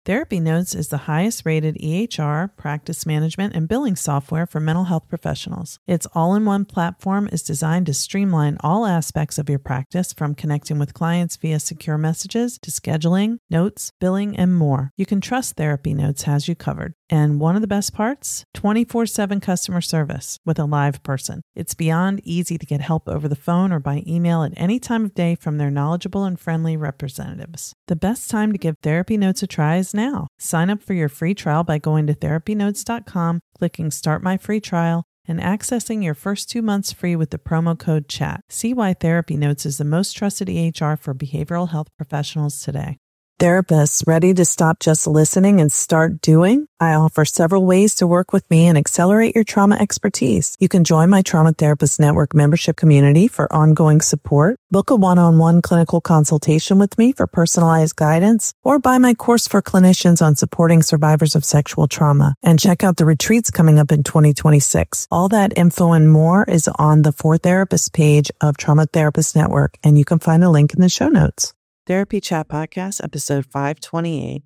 Therapy Notes is the highest rated EHR, practice management, and billing software for mental health professionals. Its all-in-one platform is designed to streamline all aspects of your practice, from connecting with clients via secure messages to scheduling, notes, billing, and more. You can trust Therapy Notes has you covered. And one of the best parts? 24/7 customer service with a live person. It's beyond easy to get help over the phone or by email at any time of day from their knowledgeable and friendly representatives. The best time to give Therapy Notes a try is now. Sign up for your free trial by going to therapynotes.com, clicking Start My Free Trial, and accessing your first 2 months free with the promo code CHAT. See why Therapy Notes is the most trusted EHR for behavioral health professionals today. Therapists ready to stop just listening and start doing? I offer several ways to work with me and accelerate your trauma expertise. You can join my Trauma Therapist Network membership community for ongoing support, book a one-on-one clinical consultation with me for personalized guidance, or buy my course for clinicians on supporting survivors of sexual trauma. And check out the retreats coming up in 2026. All that info and more is on the For Therapists page of Trauma Therapist Network, and you can find a link in the show notes. Therapy Chat Podcast, episode 528.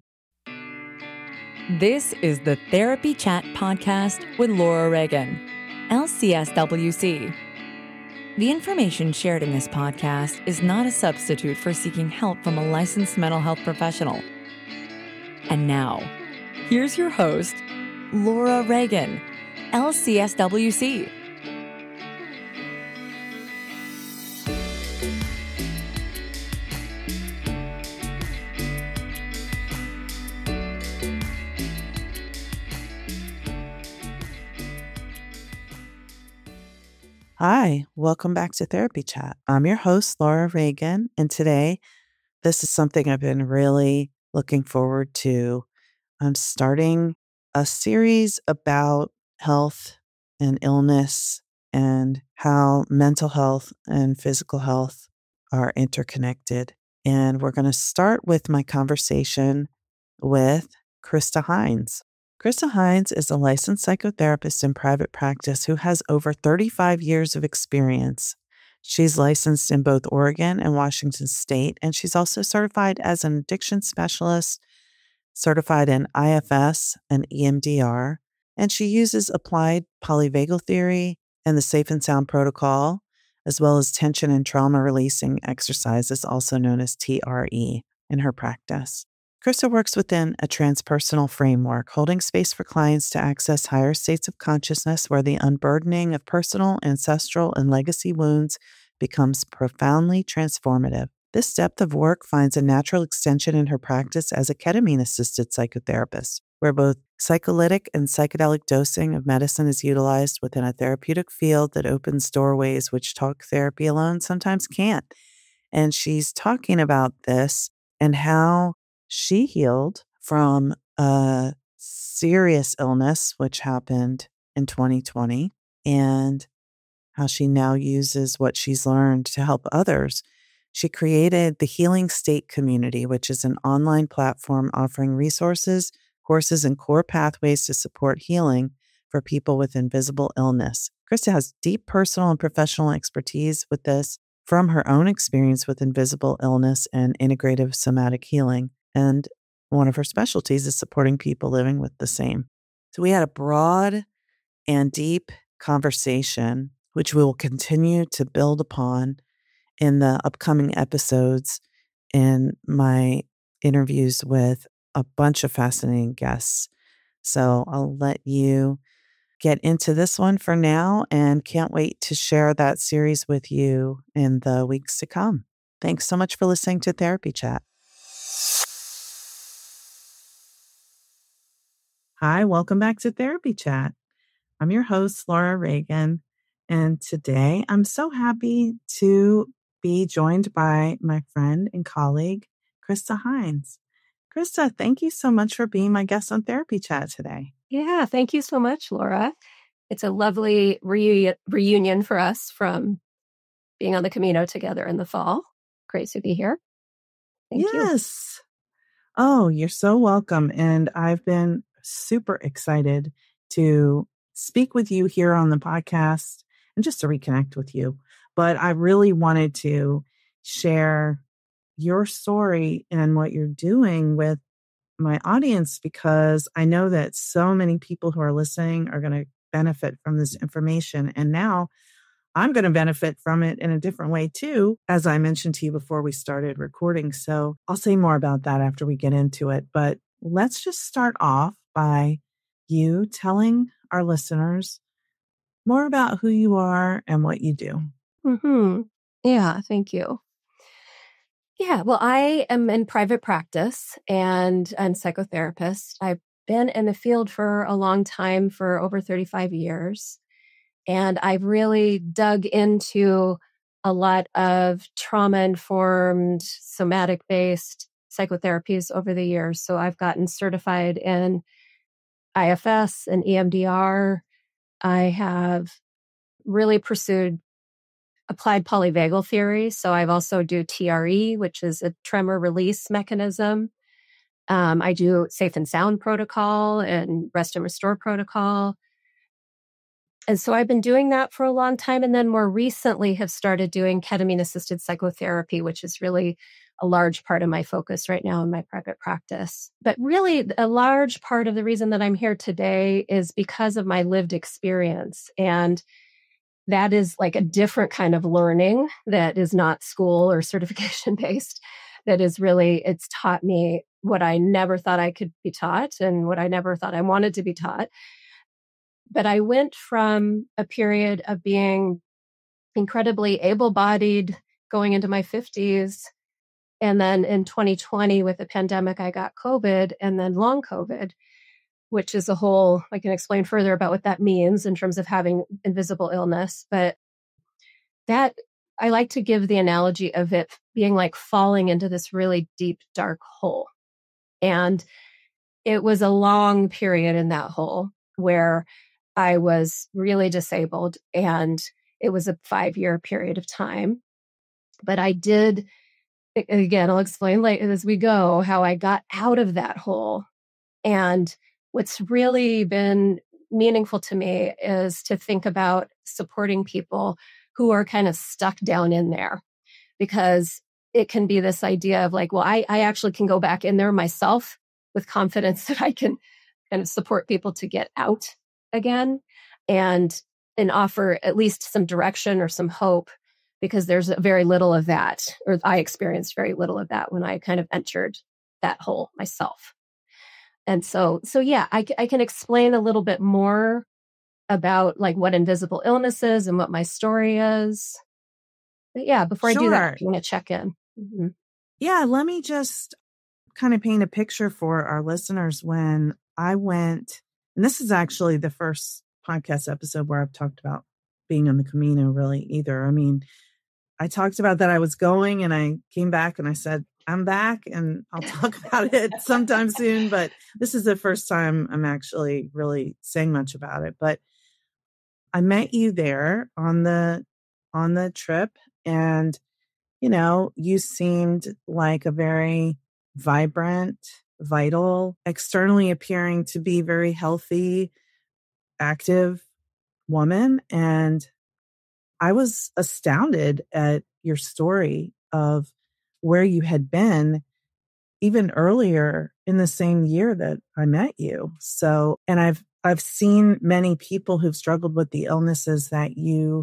This is the Therapy Chat Podcast with Laura Reagan, LCSWC. The information shared in this podcast is not a substitute for seeking help from a licensed mental health professional. And now, here's your host, Laura Reagan, LCSWC. Hi, welcome back to Therapy Chat. I'm your host, Laura Reagan, and today, this is something I've been really looking forward to. I'm starting a series about health and illness and how mental health and physical health are interconnected. And we're going to start with my conversation with Krista Hines. Krista Hines is a licensed psychotherapist in private practice who has over 35 years of experience. She's licensed in both Oregon and Washington State, and she's also certified as an addiction specialist, certified in IFS and EMDR, and she uses applied polyvagal theory and the Safe and Sound protocol, as well as tension and trauma releasing exercises, also known as TRE, in her practice. Krista works within a transpersonal framework, holding space for clients to access higher states of consciousness where the unburdening of personal, ancestral, and legacy wounds becomes profoundly transformative. This depth of work finds a natural extension in her practice as a ketamine-assisted psychotherapist, where both psycholytic and psychedelic dosing of medicine is utilized within a therapeutic field that opens doorways which talk therapy alone sometimes can't. And she's talking about this and how she healed from a serious illness, which happened in 2020, and how she now uses what she's learned to help others. She created the Healing State Community, which is an online platform offering resources, courses, and core pathways to support healing for people with invisible illness. Krista has deep personal and professional expertise with this from her own experience with invisible illness and integrative somatic healing. And one of her specialties is supporting people living with the same. So we had a broad and deep conversation, which we will continue to build upon in the upcoming episodes in my interviews with a bunch of fascinating guests. So I'll let you get into this one for now and can't wait to share that series with you in the weeks to come. Thanks so much for listening to Therapy Chat. Hi, welcome back to Therapy Chat. I'm your host, Laura Reagan, and today I'm so happy to be joined by my friend and colleague, Krista Hines. Krista, thank you so much for being my guest on Therapy Chat today. Yeah, thank you so much, Laura. It's a lovely reunion for us from being on the Camino together in the fall. Great to be here. Thank you. Yes. Oh, you're so welcome. And I've been super excited to speak with you here on the podcast and just to reconnect with you. But I really wanted to share your story and what you're doing with my audience because I know that so many people who are listening are going to benefit from this information. And now I'm going to benefit from it in a different way too, as I mentioned to you before we started recording. So I'll say more about that after we get into it. But let's just start off by you telling our listeners more about who you are and what you do. Mm-hmm. Yeah, thank you. Yeah, well, I am in private practice and I'm a psychotherapist. I've been in the field for a long time, for over 35 years. And I've really dug into a lot of trauma-informed, somatic-based psychotherapies over the years. So I've gotten certified in IFS and EMDR. I have really pursued applied polyvagal theory. So I've also do TRE, which is a tremor release mechanism. I do safe and sound protocol and rest and restore protocol. And so I've been doing that for a long time. And then more recently have started doing ketamine assisted psychotherapy, which is really a large part of my focus right now in my private practice. But really a large part of the reason that I'm here today is because of my lived experience. And that is like a different kind of learning that is not school or certification based. That is really, it's taught me what I never thought I could be taught and what I never thought I wanted to be taught. But I went from a period of being incredibly able-bodied going into my 50s. And then in 2020 with the pandemic, I got COVID and then long COVID, which is a whole, I can explain further about what that means in terms of having invisible illness. But that, I like to give the analogy of it being like falling into this really deep, dark hole. And it was a long period in that hole where I was really disabled, and it was a 5-year period of time. But I did, again, I'll explain later as we go how I got out of that hole. And what's really been meaningful to me is to think about supporting people who are kind of stuck down in there, because it can be this idea of like, well, I actually can go back in there myself with confidence that I can kind of support people to get out again and offer at least some direction or some hope, because there's very little of that, or I experienced very little of that when I kind of entered that hole myself. And so yeah, I can explain a little bit more about like what invisible illness is and what my story is. But yeah, before I do that, I'm going to check in. Mm-hmm. Yeah, let me just kind of paint a picture for our listeners. When I went, and this is actually the first podcast episode where I've talked about being on the Camino really either. I mean, I talked about that I was going and I came back and I said, I'm back and I'll talk about it sometime soon. But this is the first time I'm actually really saying much about it. But I met you there on the trip, and, you know, you seemed like a very vibrant, vital, externally appearing to be very healthy, active woman. And I was astounded at your story of where you had been even earlier in the same year that I met you. So, and I've seen many people who've struggled with the illnesses that you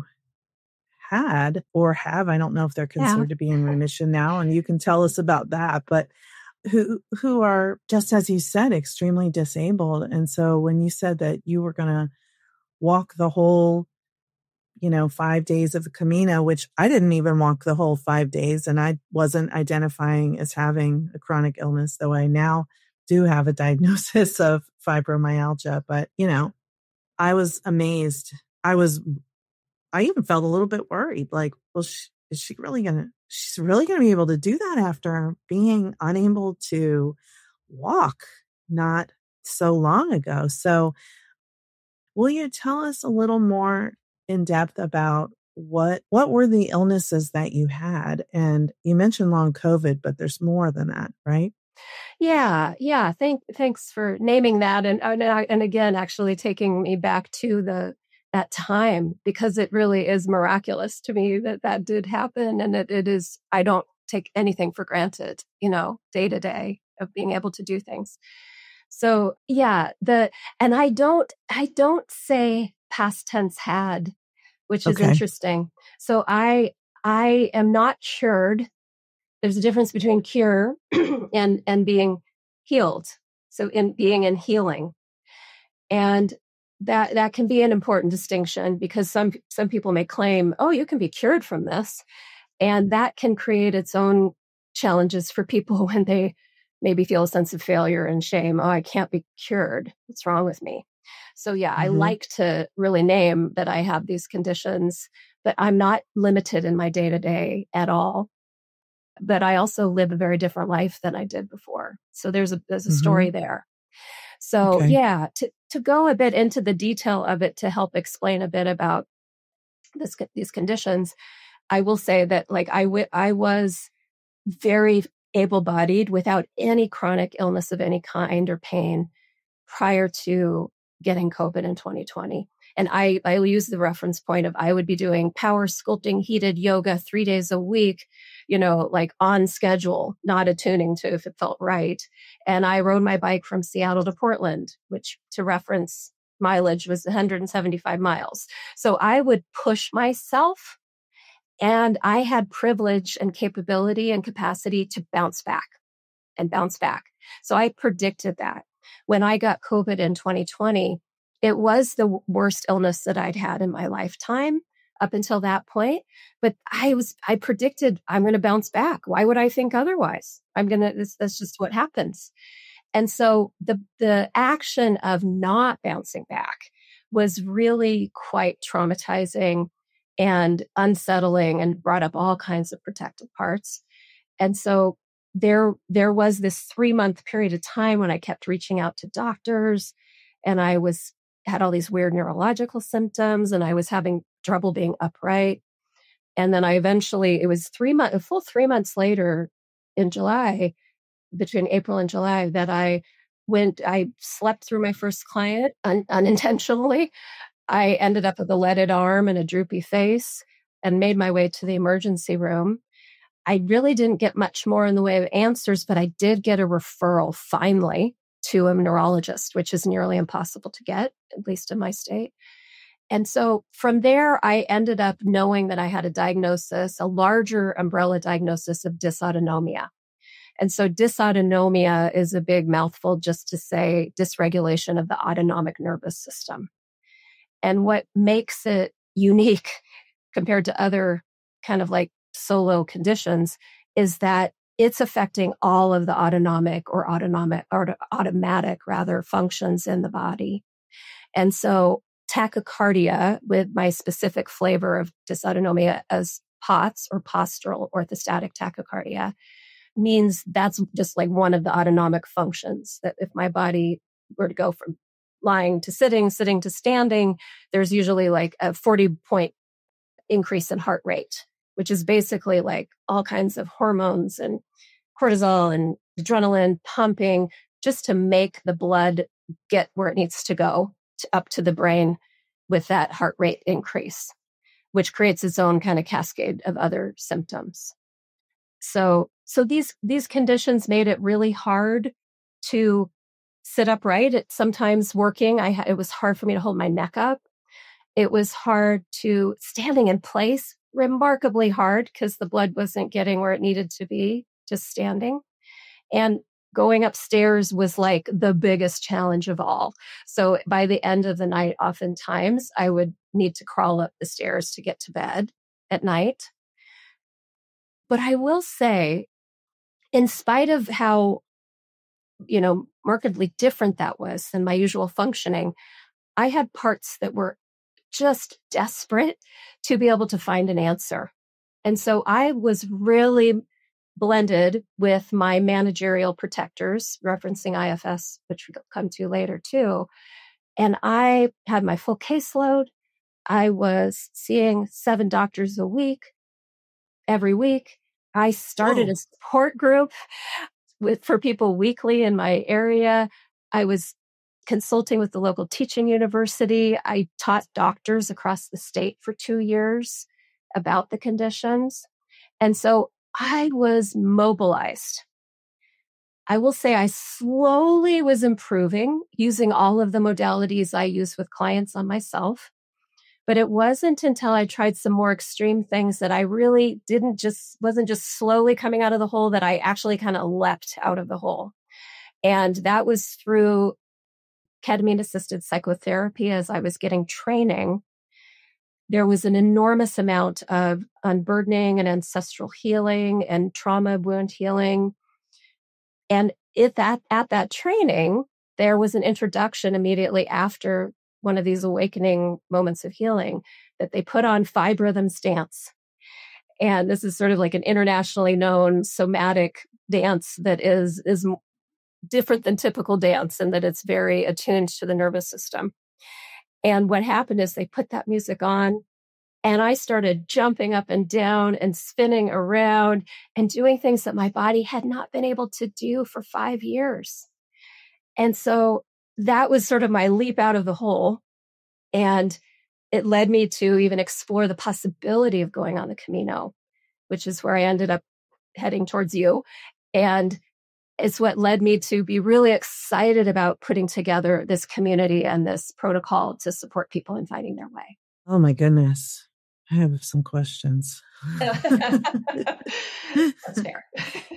had or have. I don't know if they're considered to be in remission now, and you can tell us about that, but who are, just as you said, extremely disabled. And so when you said that you were going to walk the whole, 5 days of the Camino, which I didn't even walk the whole 5 days, and I wasn't identifying as having a chronic illness, though I now do have a diagnosis of fibromyalgia. But, I was amazed. I even felt a little bit worried, like, well, she's really going to be able to do that after being unable to walk not so long ago. So will you tell us a little more in depth about what were the illnesses that you had? And you mentioned long COVID, but there's more than that, right? Yeah. Thanks for naming that, and again, actually taking me back to that time, because it really is miraculous to me that did happen, and it is. I don't take anything for granted, day to day. of being able to do things. So yeah, and I don't say past tense had, which is Okay. interesting. So I am not cured. There's a difference between cure and being healed. So in being in healing. And that can be an important distinction, because some people may claim, oh, you can be cured from this. And that can create its own challenges for people when they maybe feel a sense of failure and shame. Oh, I can't be cured. What's wrong with me? So yeah, I like to really name that I have these conditions, but I'm not limited in my day-to-day at all. But I also live a very different life than I did before. So there's a story there. So yeah, to go a bit into the detail of it to help explain a bit about these conditions, I will say that like I was very able-bodied without any chronic illness of any kind or pain prior to getting COVID in 2020. And I use the reference point of I would be doing power sculpting, heated yoga 3 days a week, like on schedule, not attuning to if it felt right. And I rode my bike from Seattle to Portland, which to reference mileage was 175 miles. So I would push myself, and I had privilege and capability and capacity to bounce back. So I predicted that. When I got COVID in 2020, it was the worst illness that I'd had in my lifetime up until that point. But I predicted I'm going to bounce back. Why would I think otherwise? That's just what happens. And so the action of not bouncing back was really quite traumatizing and unsettling, and brought up all kinds of protective parts. And so there was this 3-month period of time when I kept reaching out to doctors, and I had all these weird neurological symptoms, and I was having trouble being upright. And then it was a full 3 months later in July, between April and July, that I slept through my first client unintentionally. I ended up with a leaded arm and a droopy face, and made my way to the emergency room. I really didn't get much more in the way of answers, but I did get a referral finally to a neurologist, which is nearly impossible to get, at least in my state. And so from there, I ended up knowing that I had a larger umbrella diagnosis of dysautonomia. And so dysautonomia is a big mouthful just to say dysregulation of the autonomic nervous system. And what makes it unique compared to other kind of like solo conditions is that it's affecting all of the automatic functions in the body. And so tachycardia, with my specific flavor of dysautonomia as POTS, or postural orthostatic tachycardia, means that's just like one of the autonomic functions, that if my body were to go from lying to sitting to standing, there's usually like a 40-point increase in heart rate, which is basically like all kinds of hormones and cortisol and adrenaline pumping just to make the blood get where it needs to go, up to the brain with that heart rate increase, which creates its own kind of cascade of other symptoms. So these conditions made it really hard to sit upright. Sometimes working, it was hard for me to hold my neck up. It was hard to standing in place, remarkably hard, because the blood wasn't getting where it needed to be, just standing. And going upstairs was like the biggest challenge of all. So by the end of the night, oftentimes I would need to crawl up the stairs to get to bed at night. But I will say, in spite of how, markedly different that was than my usual functioning, I had parts that were just desperate to be able to find an answer. And so I was really blended with my managerial protectors, referencing IFS, which we'll come to later too. And I had my full caseload. I was seeing 7 doctors a week, every week. I started a support group for people weekly in my area. I was consulting with the local teaching university. I taught doctors across the state for 2 years about the conditions. And so I was mobilized. I will say I slowly was improving using all of the modalities I use with clients on myself. But it wasn't until I tried some more extreme things that I really wasn't just slowly coming out of the hole, that I actually kind of leapt out of the hole. And that was through ketamine assisted psychotherapy. As I was getting training, there was an enormous amount of unburdening and ancestral healing and trauma wound healing. And at that training, there was an introduction immediately after one of these awakening moments of healing that they put on 5 rhythms dance. And this is sort of like an internationally known somatic dance that is different than typical dance, and that it's very attuned to the nervous system. And what happened is they put that music on, and I started jumping up and down and spinning around and doing things that my body had not been able to do for 5 years. And so that was sort of my leap out of the hole. And it led me to even explore the possibility of going on the Camino, which is where I ended up heading towards you. And it's what led me to be really excited about putting together this community and this protocol to support people in finding their way. Oh my goodness. I have some questions. That's fair.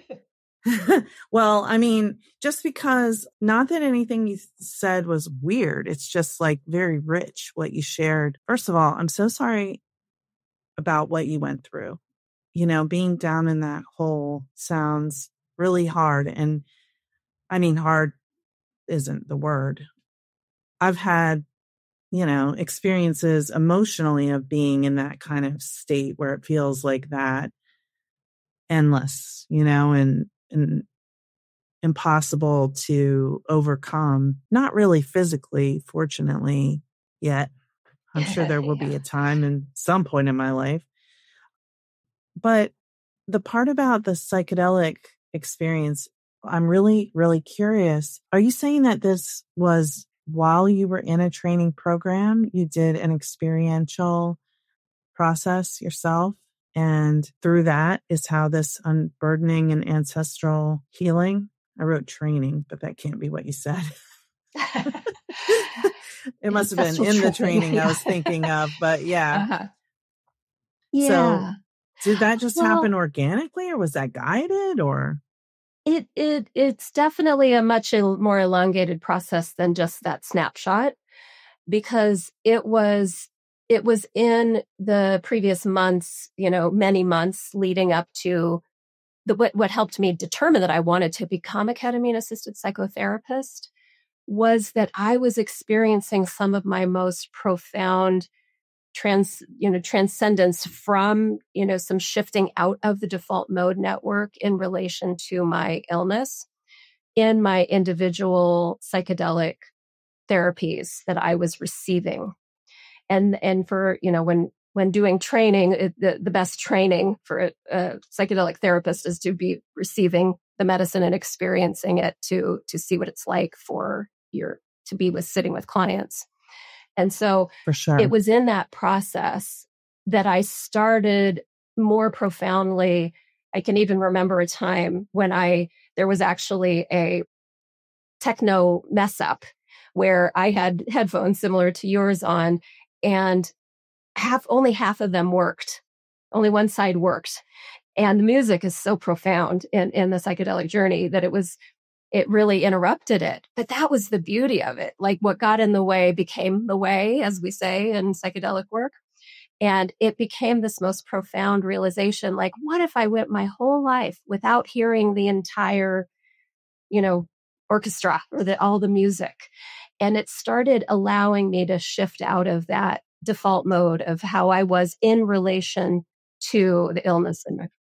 Well, I mean, just because, not that anything you said was weird, it's just like very rich what you shared. First of all, I'm so sorry about what you went through. Being down in that hole sounds really hard. And I mean, hard isn't the word. I've had, experiences emotionally of being in that kind of state where it feels like that endless, and impossible to overcome. Not really physically, fortunately, yet. I'm sure there will be a time in some point in my life. But the part about the psychedelic experience, I'm really, really curious. Are you saying that this was while you were in a training program, you did an experiential process yourself? And through that is how this unburdening and ancestral healing, I wrote training, but that can't be what you said. It must have been in the training I was thinking of, but yeah. Uh-huh. Yeah. So did that just happen organically, or was that guided, or? It's definitely a much more elongated process than just that snapshot, because it was in the previous months, many months leading up to what helped me determine that I wanted to become a ketamine assisted psychotherapist was that I was experiencing some of my most profound transcendence from, some shifting out of the default mode network in relation to my illness in my individual psychedelic therapies that I was receiving. And for, when doing training, the best training for a psychedelic therapist is to be receiving the medicine and experiencing it to see what it's like to be sitting with clients. And so for sure, it was in that process that I started more profoundly. I can even remember a time when there was actually a techno mess up where I had headphones similar to yours on, and only half of them worked. Only one side worked. And the music is so profound in the psychedelic journey that it really interrupted it. But that was the beauty of it. Like, what got in the way became the way, as we say in psychedelic work. And it became this most profound realization. Like, what if I went my whole life without hearing the entire, orchestra or all the music? And it started allowing me to shift out of that default mode of how I was in relation to the illness in my body.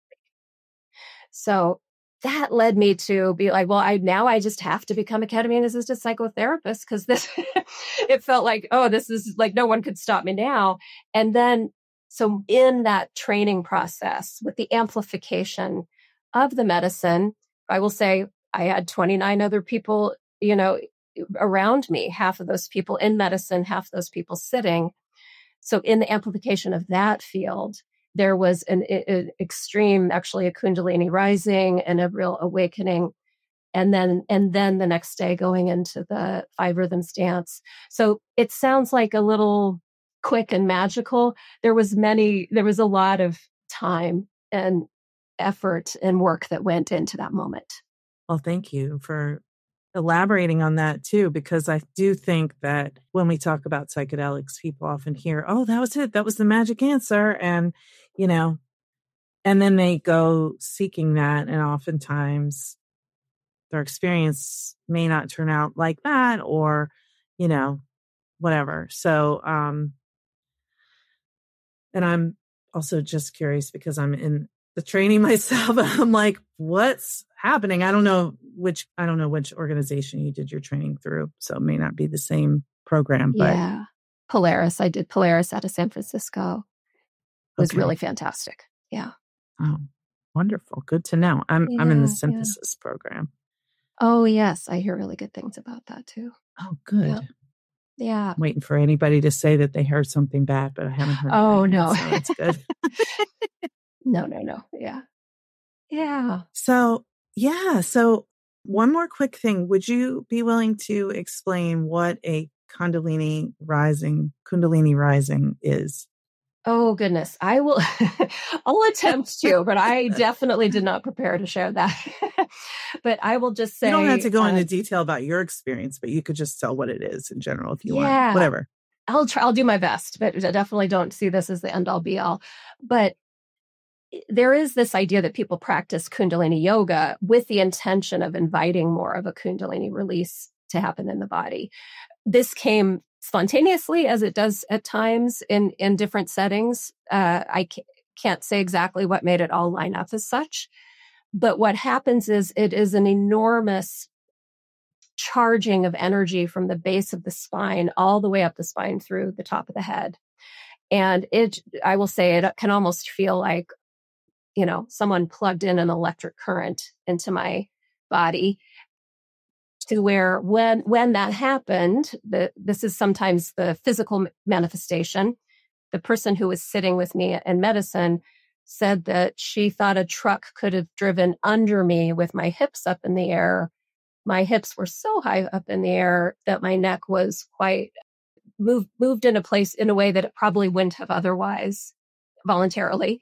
So that led me to be like, well, I just have to become a ketamine assisted psychotherapist, because it felt like, oh, this is like, no one could stop me now. And then, so in that training process with the amplification of the medicine, I will say I had 29 other people, around me, half of those people in medicine, half of those people sitting. So in the amplification of that field, there was an extreme, actually a Kundalini rising and a real awakening and then the next day going into the 5 rhythms dance. So it sounds like a little quick and magical. There was a lot of time and effort and work that went into that moment. Well, thank you for elaborating on that too, because I do think that when we talk about psychedelics, people often hear, oh, that was it. That was the magic answer. And, and then they go seeking that. And oftentimes their experience may not turn out like that, or, whatever. So, and I'm also just curious because I'm in the training myself. I'm like, what's happening? I don't know which organization you did your training through. So it may not be the same program, but yeah, Polaris. I did Polaris out of San Francisco. It was really fantastic. Yeah. Oh, wonderful. Good to know. I'm in the synthesis program. Oh, yes. I hear really good things about that too. Oh, good. Yeah. I'm waiting for anybody to say that they heard something bad, but I haven't heard. Oh, no. So that's good. No. Yeah. Yeah. So, So one more quick thing. Would you be willing to explain what a Kundalini rising is? Oh, goodness. I will, I'll attempt to, but I definitely did not prepare to share that. But I will just say. You don't have to go into detail about your experience, but you could just tell what it is in general if you want. Whatever. I'll do my best, but I definitely don't see this as the end all be all. But there is this idea that people practice Kundalini yoga with the intention of inviting more of a Kundalini release to happen in the body. This came spontaneously, as it does at times in different settings. I can't say exactly what made it all line up as such. But what happens is it is an enormous charging of energy from the base of the spine all the way up the spine through the top of the head. And I will say it can almost feel like, someone plugged in an electric current into my body, to where when that happened, this is sometimes the physical manifestation. The person who was sitting with me in medicine said that she thought a truck could have driven under me with my hips up in the air. My hips were so high up in the air that my neck was quite moved in a place in a way that it probably wouldn't have otherwise voluntarily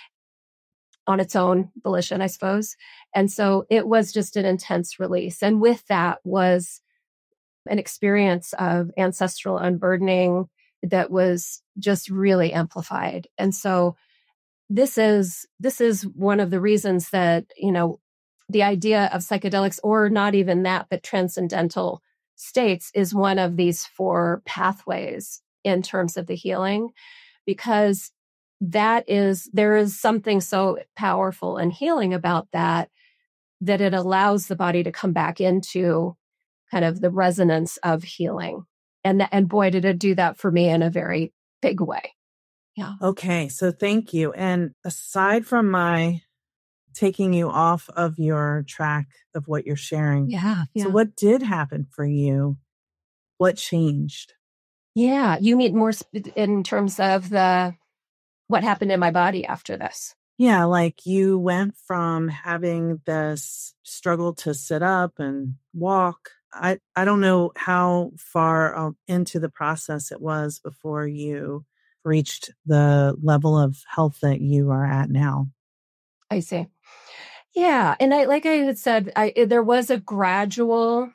on its own volition, I suppose. And so it was just an intense release. And with that was an experience of ancestral unburdening that was just really amplified. And so this is one of the reasons that, the idea of psychedelics, or not even that, but transcendental states, is one of these 4 pathways in terms of the healing, because there is something so powerful and healing about that it allows the body to come back into kind of the resonance of healing. And boy, did it do that for me in a very big way. Yeah. Okay. So thank you. And aside from my taking you off of your track of what you're sharing. Yeah. So what did happen for you? What changed? Yeah. You mean more in terms of what happened in my body after this? Yeah. Like you went from having this struggle to sit up and walk. I don't know how far into the process it was before you reached the level of health that you are at now. I see. Yeah. And like I had said, there was a gradual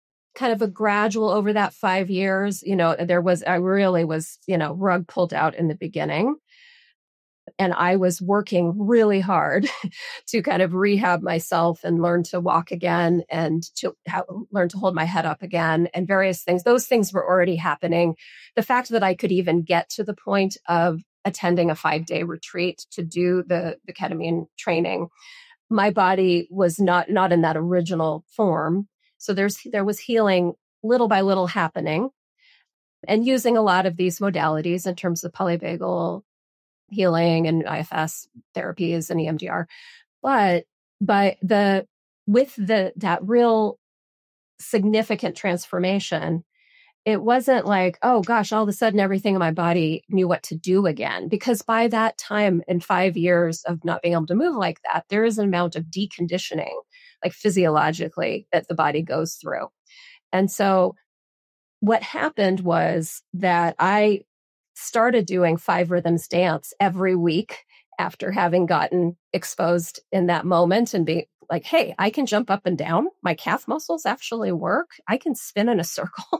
over that 5 years, I really was, rug pulled out in the beginning. And I was working really hard to kind of rehab myself and learn to walk again and to learn to hold my head up again and various things. Those things were already happening. The fact that I could even get to the point of attending a 5-day retreat to do the ketamine training, my body was not in that original form. So there was healing little by little happening, and using a lot of these modalities in terms of polyvagal healing and IFS therapies and EMDR. But with that real significant transformation, it wasn't like, oh gosh, all of a sudden everything in my body knew what to do again. Because by that time, in 5 years of not being able to move like that, there is an amount of deconditioning like physiologically that the body goes through. And so what happened was that I started doing 5 rhythms dance every week after having gotten exposed in that moment and being like, hey, I can jump up and down. My calf muscles actually work. I can spin in a circle.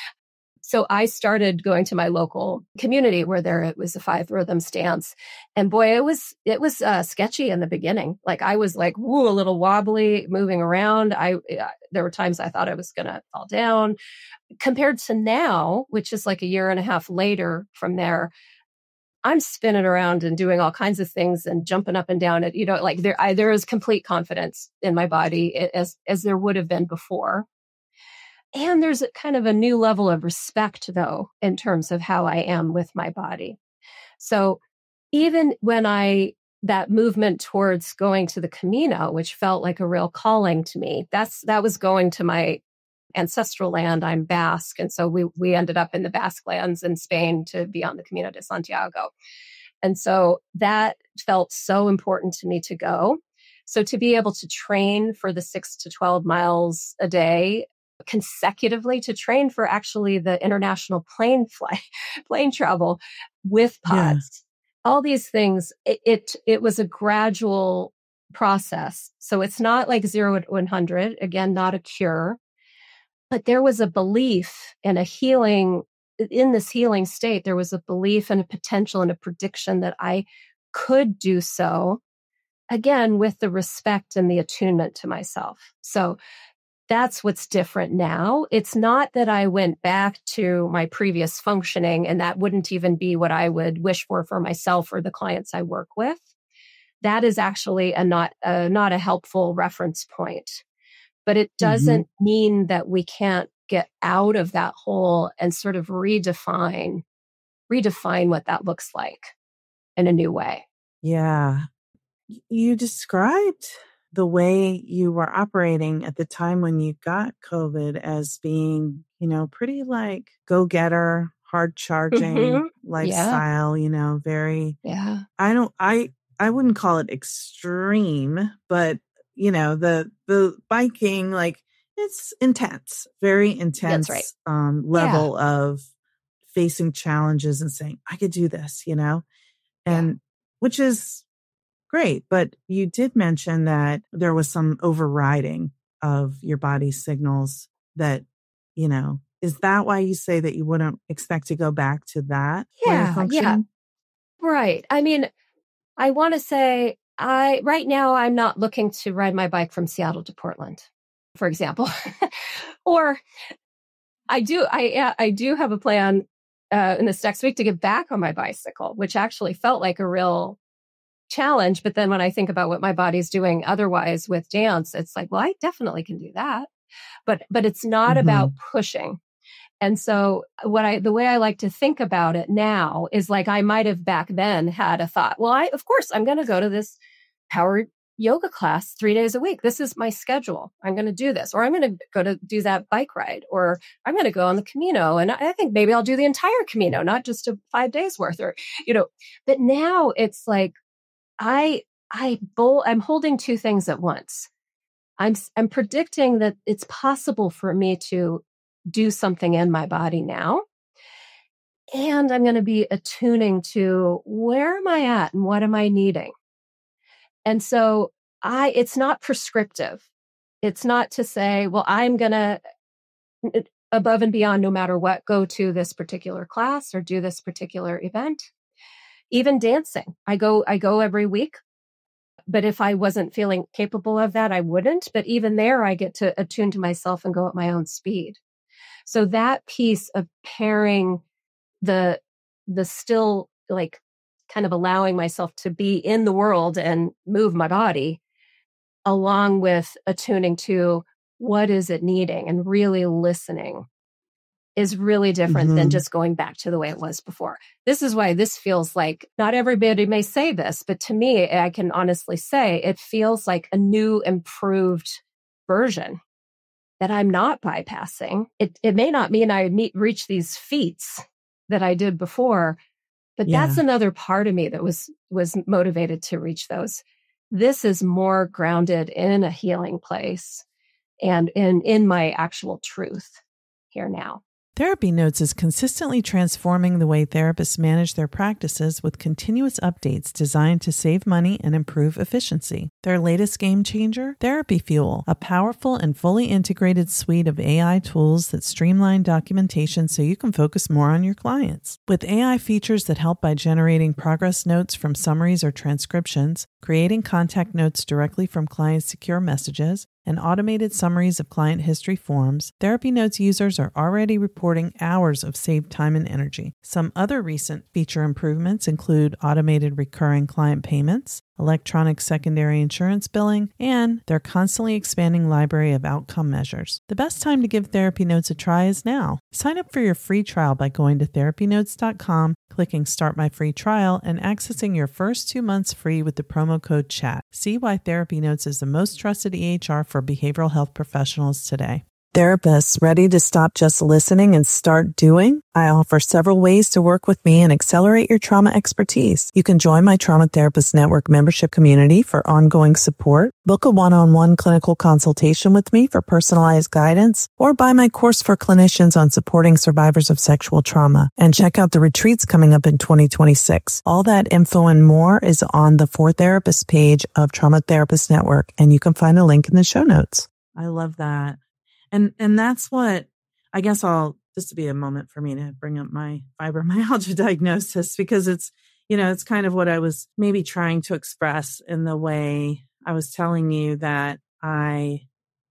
So I started going to my local community where it was a 5 rhythms dance. And boy, it was sketchy in the beginning. Like I was like, woo, a little wobbly moving around. There were times I thought I was going to fall down. Compared to now, which is like a year and a half later from there, I'm spinning around and doing all kinds of things and jumping up and down. Like there is complete confidence in my body as there would have been before. And there's kind of a new level of respect, though, in terms of how I am with my body. So even when that movement towards going to the Camino, which felt like a real calling to me, that was going to my ancestral land. I'm Basque. And so we ended up in the Basque lands in Spain to be on the Camino de Santiago. And so that felt so important to me to go. So to be able to train for the 6 to 12 miles a day consecutively, to train for actually the international plane travel with pods, all these things, it was a gradual process. So it's not like 0 to 100, again, not a cure, but there was a belief and a healing in this healing state. There was a belief and a potential and a prediction that I could do so, again, with the respect and the attunement to myself. So that's what's different now. It's not that I went back to my previous functioning, and that wouldn't even be what I would wish for myself or the clients I work with. That is actually not a helpful reference point. But it doesn't mean that we can't get out of that hole and sort of redefine what that looks like in a new way. Yeah. You described the way you were operating at the time when you got COVID as being, pretty like go-getter, hard charging lifestyle, very, I wouldn't call it extreme, but the biking, like it's intense, very intense. That's right. Level of facing challenges and saying, I could do this, and which is great. But you did mention that there was some overriding of your body's signals that, is that why you say that you wouldn't expect to go back to that way of functioning? Yeah. Right. I mean, I want to say right now I'm not looking to ride my bike from Seattle to Portland, for example, or I do have a plan in this next week to get back on my bicycle, which actually felt like a real challenge. But then when I think about what my body's doing otherwise with dance, it's like, well, I definitely can do that. But it's not about pushing. And so the way I like to think about it now is like I might have back then had a thought, well, of course, I'm going to go to this power yoga class 3 days a week. This is my schedule. I'm going to do this, or I'm going to go to do that bike ride, or I'm going to go on the Camino. And I think maybe I'll do the entire Camino, not just 5 days worth, or, but now it's like, I'm holding 2 things at once. I'm predicting that it's possible for me to do something in my body now. And I'm going to be attuning to where am I at and what am I needing? And so it's not prescriptive. It's not to say, well, I'm going to above and beyond, no matter what, go to this particular class or do this particular event. Even dancing, I go every week. But if I wasn't feeling capable of that, I wouldn't. But even there, I get to attune to myself and go at my own speed. So that piece of pairing the still like kind of allowing myself to be in the world and move my body, along with attuning to what is it needing and really listening, is really different than just going back to the way it was before. This is why this feels like, not everybody may say this, but to me, I can honestly say it feels like a new, improved version that I'm not bypassing. It may not mean I reach these feats that I did before, but that's another part of me that was motivated to reach those. this is more grounded in a healing place and in my actual truth here now. Therapy Notes is consistently transforming the way therapists manage their practices with continuous updates designed to save money and improve efficiency. Their latest game changer, Therapy Fuel, a powerful and fully integrated suite of AI tools that streamline documentation so you can focus more on your clients. With AI features that help by generating progress notes from summaries or transcriptions, creating contact notes directly from clients' secure messages, and automated summaries of client history forms, Therapy Notes users are already reporting hours of saved time and energy. Some other recent feature improvements include automated recurring client payments, electronic secondary insurance billing, and their constantly expanding library of outcome measures. The best time to give Therapy Notes a try is now. Sign up for your free trial by going to therapynotes.com, clicking Start My Free Trial, and accessing your first 2 months free with the promo code CHAT. See why Therapy Notes is the most trusted EHR for behavioral health professionals today. Therapists ready to stop just listening and start doing? I offer several ways to work with me and accelerate your trauma expertise. You can join my Trauma Therapist Network membership community for ongoing support, book a one-on-one clinical consultation with me for personalized guidance, or buy my course for clinicians on supporting survivors of sexual trauma. And check out the retreats coming up in 2026. All that info and more is on the For Therapists page of Trauma Therapist Network, and you can find a link in the show notes. I love that. And that's what, I guess this would be a moment for me to bring up my fibromyalgia diagnosis, because it's kind of what I was maybe trying to express in the way I was telling you that I've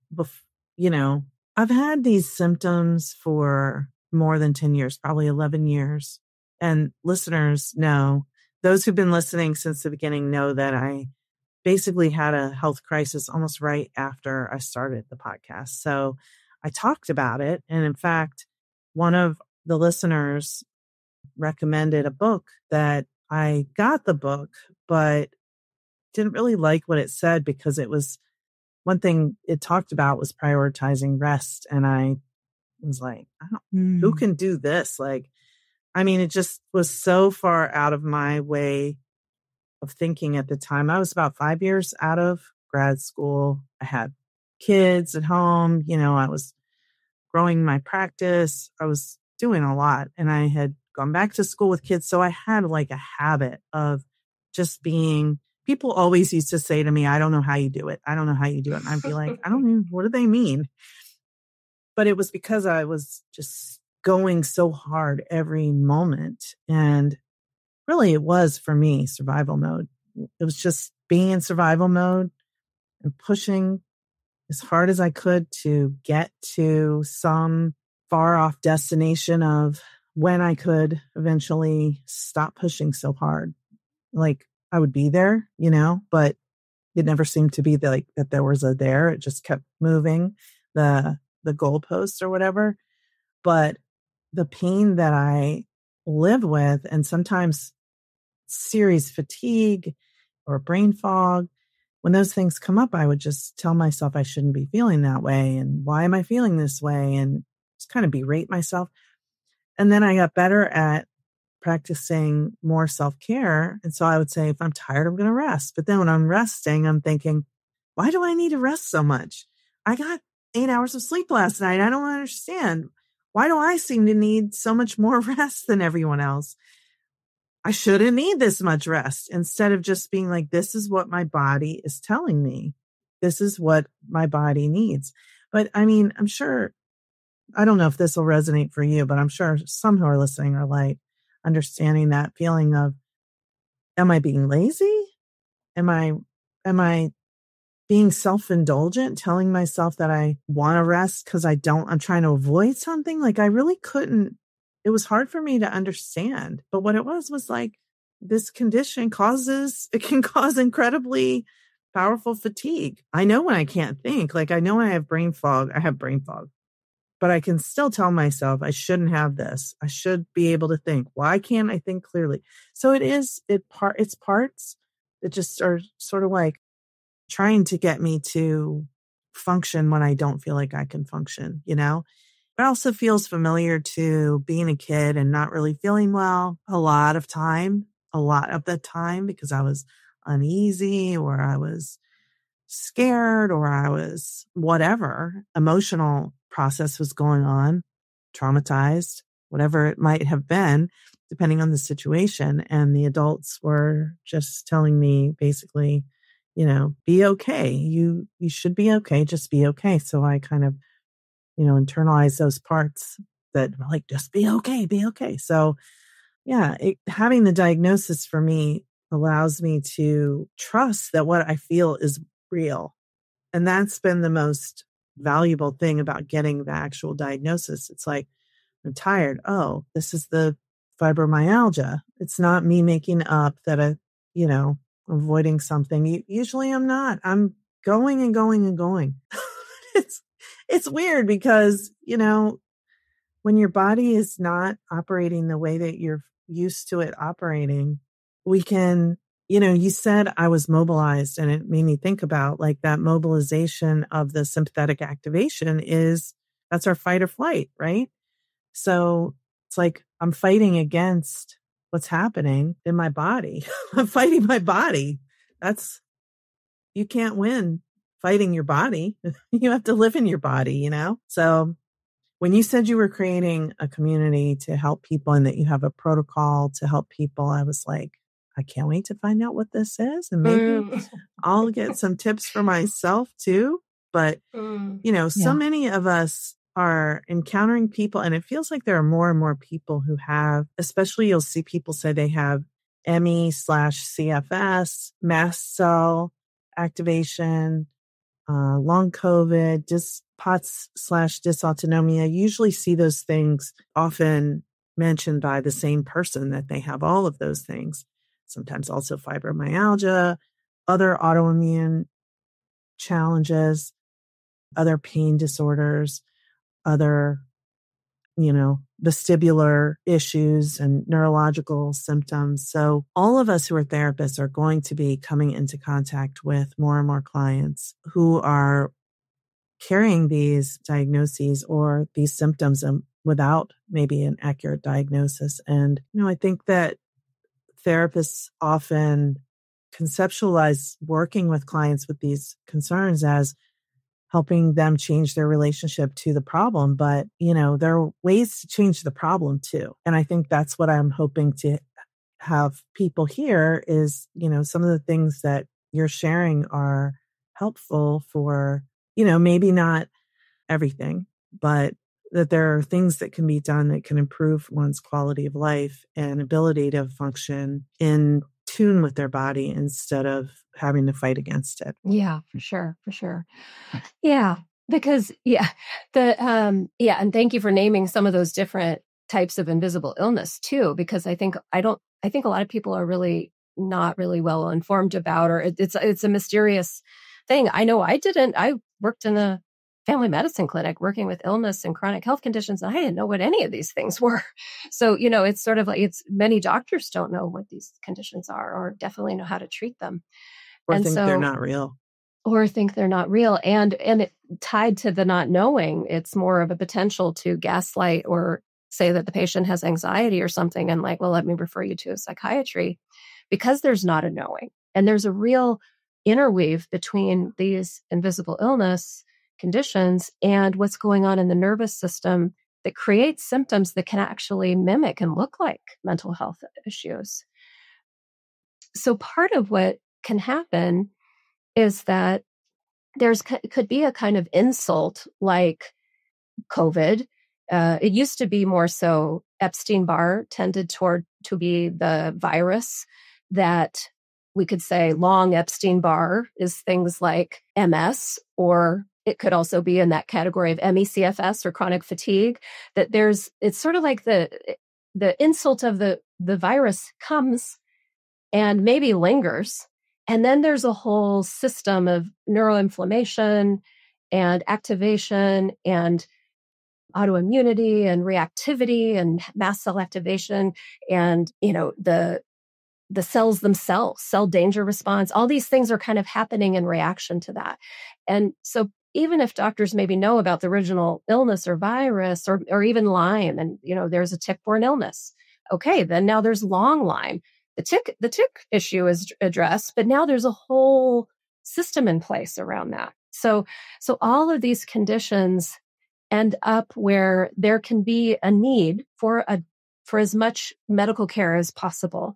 had these symptoms for more than 10 years, probably 11 years. And listeners know, those who've been listening since the beginning know that I basically had a health crisis almost right after I started the podcast. So I talked about it. And in fact, one of the listeners recommended a book that I got the book, but didn't really like what it said, because it was one thing it talked about was prioritizing rest. And I was like, who can do this? It just was so far out of my way of thinking at the time. I was about 5 years out of grad school. I had kids at home. I was growing my practice. I was doing a lot, and I had gone back to school with kids. So I had a habit of just being, people always used to say to me, I don't know how you do it. I don't know how you do it. And I'd be like, I don't know. What do they mean? But it was because I was just going so hard every moment. And really, it was, for me, survival mode. It was just being in survival mode and pushing as hard as I could to get to some far off destination of when I could eventually stop pushing so hard. I would be there, but it never seemed to be that there was a there. It just kept moving the goalpost or whatever. But the pain that I live with, and sometimes serious fatigue or brain fog, when those things come up, I would just tell myself I shouldn't be feeling that way. And why am I feeling this way? And just kind of berate myself. And then I got better at practicing more self-care. And so I would say, if I'm tired, I'm going to rest. But then when I'm resting, I'm thinking, why do I need to rest so much? I got 8 hours of sleep last night. I don't understand. Why do I seem to need so much more rest than everyone else? I shouldn't need this much rest, instead of just being like, this is what my body is telling me. This is what my body needs. But I'm sure, I don't know if this will resonate for you, but I'm sure some who are listening are understanding that feeling of, am I being lazy? Am I being self-indulgent, telling myself that I want to rest because I'm trying to avoid something? I really couldn't. It was hard for me to understand. But what it was this condition can cause incredibly powerful fatigue. I know when I can't think, I know I have brain fog. I have brain fog, but I can still tell myself I shouldn't have this. I should be able to think. Why can't I think clearly? So it's parts that just are sort of trying to get me to function when I don't feel like I can function, It also feels familiar to being a kid and not really feeling well a lot of the time, because I was uneasy or I was scared or I was whatever emotional process was going on, traumatized, whatever it might have been, depending on the situation. And the adults were just telling me basically, be okay. You should be okay. Just be okay. So I kind of, internalize those parts that were like, just be okay, be okay. So yeah, having the diagnosis for me allows me to trust that what I feel is real. And that's been the most valuable thing about getting the actual diagnosis. It's like, I'm tired. Oh, this is the fibromyalgia. It's not me making up that avoiding something. Usually I'm not. I'm going and going and going. It's weird because, when your body is not operating the way that you're used to it operating, we can, you said I was mobilized, and it made me think about like that mobilization of the sympathetic activation that's our fight or flight, right? So it's like I'm fighting against what's happening in my body. I'm fighting my body. You can't win fighting your body. You have to live in your body, So when you said you were creating a community to help people and that you have a protocol to help people, I was like, I can't wait to find out what this is. And maybe I'll get some tips for myself too. But, so many of us are encountering people, and it feels like there are more and more people who have, especially you'll see people say they have ME/CFS, mast cell activation, long COVID, POTS/dysautonomia. You usually see those things often mentioned by the same person that they have all of those things. Sometimes also fibromyalgia, other autoimmune challenges, other pain disorders, other, vestibular issues and neurological symptoms. So all of us who are therapists are going to be coming into contact with more and more clients who are carrying these diagnoses or these symptoms without maybe an accurate diagnosis. And, I think that therapists often conceptualize working with clients with these concerns as helping them change their relationship to the problem. But, there are ways to change the problem too. And I think that's what I'm hoping to have people hear is, some of the things that you're sharing are helpful for, maybe not everything, but that there are things that can be done that can improve one's quality of life and ability to function in tune with their body instead of having to fight against it. Yeah, for sure. For sure. Yeah. Because and thank you for naming some of those different types of invisible illness too, because I think a lot of people are really not really well informed about, or it's a mysterious thing. I know I worked in a family medicine clinic working with illness and chronic health conditions, and I didn't know what any of these things were. So, it's sort of like many doctors don't know what these conditions are, or definitely know how to treat them. Or think they're not real. And it tied to the not knowing, it's more of a potential to gaslight or say that the patient has anxiety or something and like, well, let me refer you to a psychiatry, because there's not a knowing. And there's a real interweave between these invisible illness conditions and what's going on in the nervous system that creates symptoms that can actually mimic and look like mental health issues. So part of what can happen is that could be a kind of insult like COVID. It used to be more so Epstein-Barr tended to be the virus that we could say long Epstein-Barr is things like MS, or it could also be in that category of ME/CFS or chronic fatigue, that it's sort of like the insult of the virus comes and maybe lingers. And then there's a whole system of neuroinflammation and activation and autoimmunity and reactivity and mast cell activation and, the cells themselves, cell danger response, all these things are kind of happening in reaction to that. And so even if doctors maybe know about the original illness or virus or even Lyme, and, there's a tick-borne illness. Okay, then now there's long Lyme. the tick issue is addressed, but now there's a whole system in place around that. So all of these conditions end up where there can be a need for as much medical care as possible.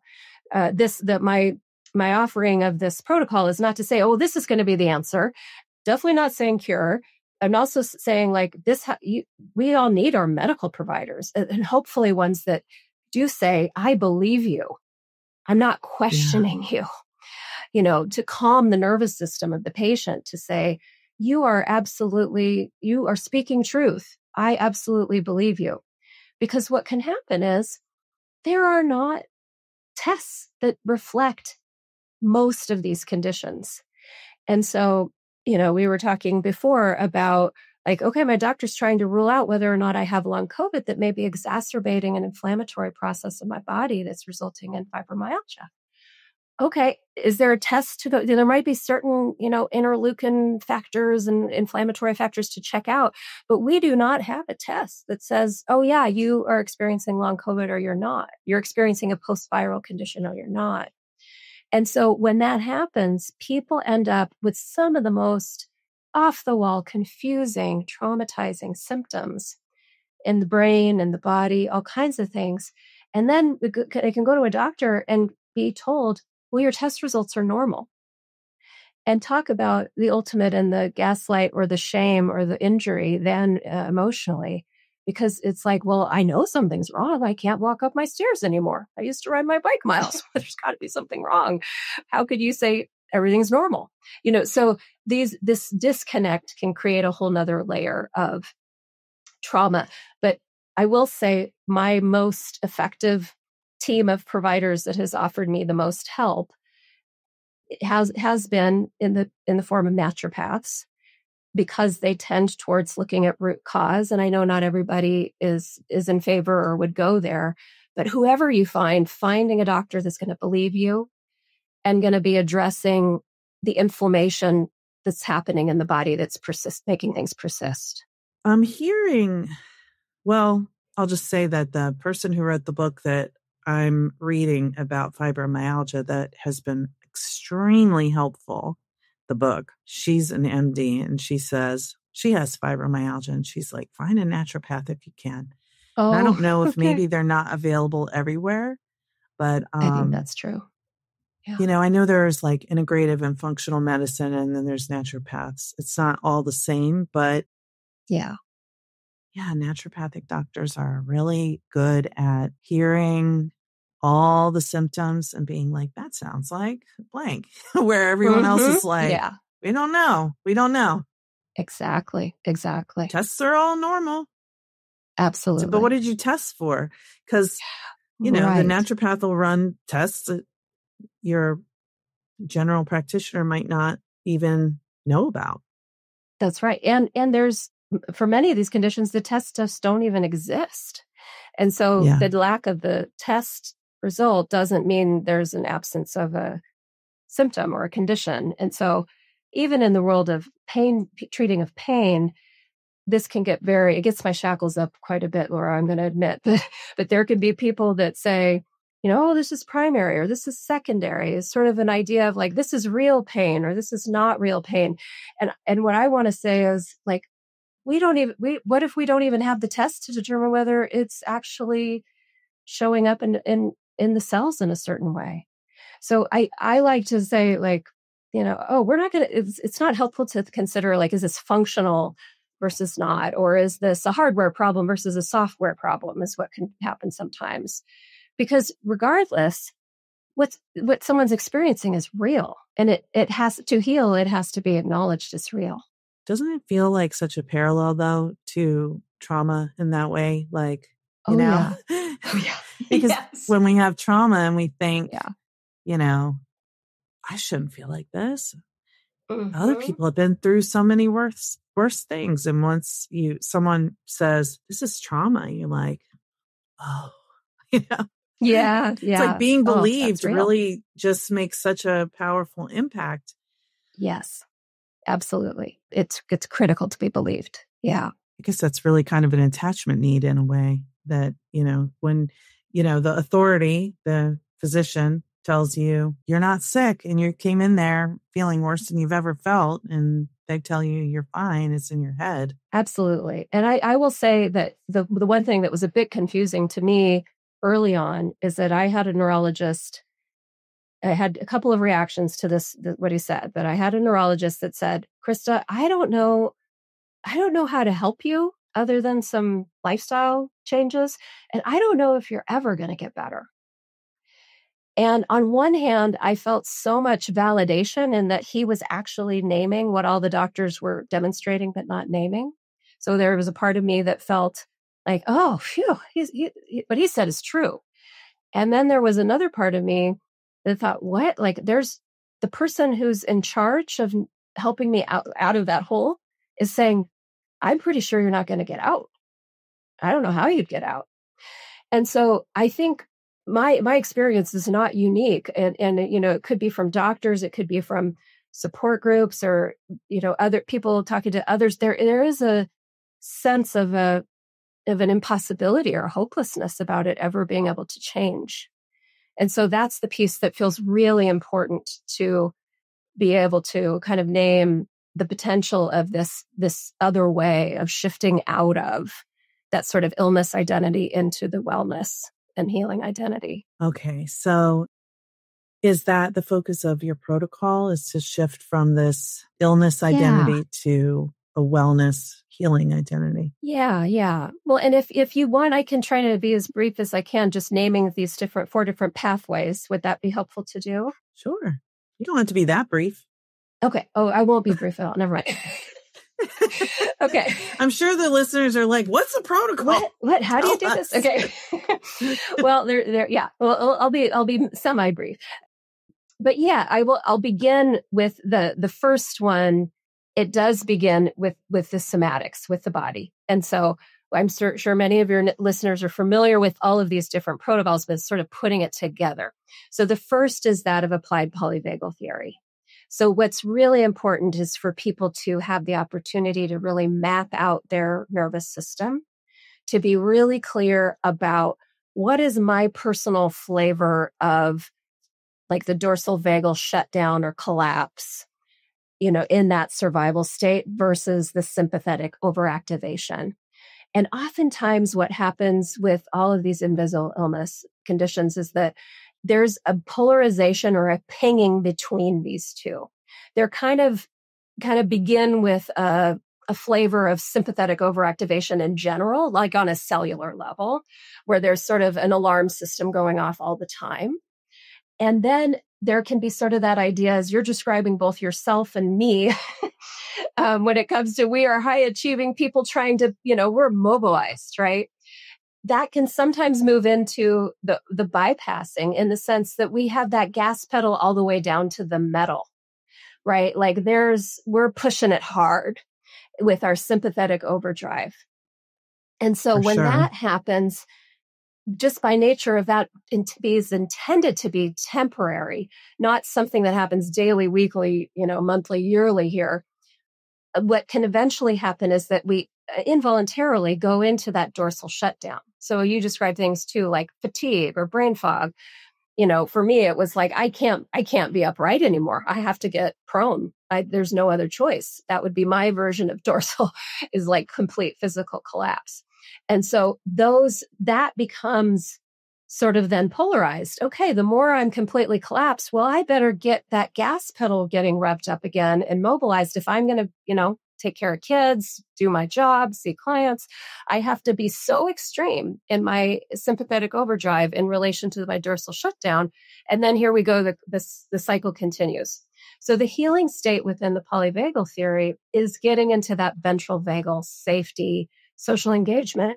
My offering of this protocol is not to say, oh, this is going to be the answer. Definitely not saying cure. I'm also saying like this, we all need our medical providers, and hopefully ones that do say, I believe you. I'm not questioning you, to calm the nervous system of the patient, to say, you are speaking truth. I absolutely believe you. Because what can happen is there are not tests that reflect most of these conditions. And so, we were talking before about like, okay, my doctor's trying to rule out whether or not I have long COVID that may be exacerbating an inflammatory process in my body that's resulting in fibromyalgia. Okay, is there a test to go? There might be certain, interleukin factors and inflammatory factors to check out, but we do not have a test that says, oh yeah, you are experiencing long COVID or you're not. You're experiencing a post-viral condition or you're not. And so when that happens, people end up with some of the most off-the-wall, confusing, traumatizing symptoms in the brain and the body, all kinds of things. And then they can go to a doctor and be told, well, your test results are normal. And talk about the ultimate and the gaslight or the shame or the injury then emotionally. Because it's like, well, I know something's wrong. I can't walk up my stairs anymore. I used to ride my bike miles. There's got to be something wrong. How could you say everything's normal? So this disconnect can create a whole nother layer of trauma. But I will say my most effective team of providers that has offered me the most help has been in the form of naturopaths, because they tend towards looking at root cause. And I know not everybody is in favor or would go there, but whoever you finding a doctor that's going to believe you and going to be addressing the inflammation that's happening in the body that's making things persist. I'm hearing, well, I'll just say that the person who wrote the book that I'm reading about fibromyalgia that has been extremely helpful, the book, she's an MD, and she says she has fibromyalgia, and she's like, find a naturopath if you can. And I don't know if maybe they're not available everywhere, but I think that's true. Yeah. I know there's like integrative and functional medicine, and then there's naturopaths. It's not all the same, but yeah, naturopathic doctors are really good at hearing all the symptoms and being like, that sounds like blank, where everyone else is like, we don't know. Exactly. Tests are all normal. Absolutely. But what did you test for? Because, the naturopath will run tests that your general practitioner might not even know about. That's right. And there's, for many of these conditions, the tests just don't even exist. And so the lack of the test result doesn't mean there's an absence of a symptom or a condition. And so even in the world of pain, treating of pain, this can get it gets my shackles up quite a bit, Laura, I'm going to admit. But there could be people that say, oh, this is primary or this is secondary. It's sort of an idea of like, this is real pain or this is not real pain. And what I want to say is like, what if we don't even have the test to determine whether it's actually showing up in the cells in a certain way? So I like to say like, we're not going to, it's not helpful to consider like, is this functional versus not, or is this a hardware problem versus a software problem is what can happen sometimes. Because regardless, what someone's experiencing is real, and it has to heal. It has to be acknowledged as real. Doesn't it feel like such a parallel though to trauma in that way? Like, because when we have trauma and we think, I shouldn't feel like this. Mm-hmm. Other people have been through so many worse things. And once someone says, this is trauma, you're like, oh, Yeah. It's like being believed really just makes such a powerful impact. Yes, absolutely. It's critical to be believed. Yeah. I guess that's really kind of an attachment need in a way that, when, the authority, the physician tells you you're not sick and you came in there feeling worse than you've ever felt, and they tell you you're fine. It's in your head. Absolutely. And I will say that the one thing that was a bit confusing to me early on is that I had a neurologist. I had a couple of reactions to what he said, but I had a neurologist that said, Krista, I don't know how to help you other than some lifestyle changes. And I don't know if you're ever going to get better. And on one hand, I felt so much validation in that he was actually naming what all the doctors were demonstrating, but not naming. So there was a part of me that felt like, oh, phew, what he said is true. And then there was another part of me that thought, what? Like, there's the person who's in charge of helping me out of that hole is saying, I'm pretty sure you're not going to get out. I don't know how you'd get out. And so I think my experience is not unique. And it could be from doctors, it could be from support groups, or, other people talking to others. There is a sense of an impossibility or hopelessness about it ever being able to change. And so that's the piece that feels really important to be able to kind of name the potential of this other way of shifting out of that sort of illness identity into the wellness and healing identity. Okay. So is that the focus of your protocol, is to shift from this illness identity to a wellness healing identity? Yeah. Well, and if you want, I can try to be as brief as I can, just naming these 4 different pathways. Would that be helpful to do? Sure. You don't have to be that brief. Okay. Oh, I won't be brief at all. Never mind. Okay. I'm sure the listeners are like, what's the protocol? What? How do you do this? Okay. Well, yeah. Well, I'll be semi-brief. But yeah, I'll begin with the first one. It does begin with the somatics, with the body. And so I'm sure many of your listeners are familiar with all of these different protocols, but sort of putting it together. So the first is that of applied polyvagal theory. So what's really important is for people to have the opportunity to really map out their nervous system, to be really clear about what is my personal flavor of like the dorsal vagal shutdown or collapse, in that survival state versus the sympathetic overactivation. And oftentimes what happens with all of these invisible illness conditions is that there's a polarization or a pinging between these two. They're kind of begin with a flavor of sympathetic overactivation in general, like on a cellular level, where there's sort of an alarm system going off all the time. And then there can be sort of that idea, as you're describing both yourself and me, when it comes to we are high achieving people trying to, we're mobilized, right? That can sometimes move into the bypassing, in the sense that we have that gas pedal all the way down to the metal, right? Like we're pushing it hard with our sympathetic overdrive. And so when that happens, just by nature of that is intended to be temporary, not something that happens daily, weekly, monthly, yearly here. What can eventually happen is that we involuntarily go into that dorsal shutdown. So you describe things too, like fatigue or brain fog. For me, it was like, I can't be upright anymore. I have to get prone. There's no other choice. That would be my version of dorsal, is like complete physical collapse. And so that becomes sort of then polarized. Okay, the more I'm completely collapsed, well, I better get that gas pedal getting revved up again and mobilized. If I'm going to, take care of kids, do my job, see clients, I have to be so extreme in my sympathetic overdrive in relation to my dorsal shutdown. And then here we go, the cycle continues. So the healing state within the polyvagal theory is getting into that ventral vagal safety. Social engagement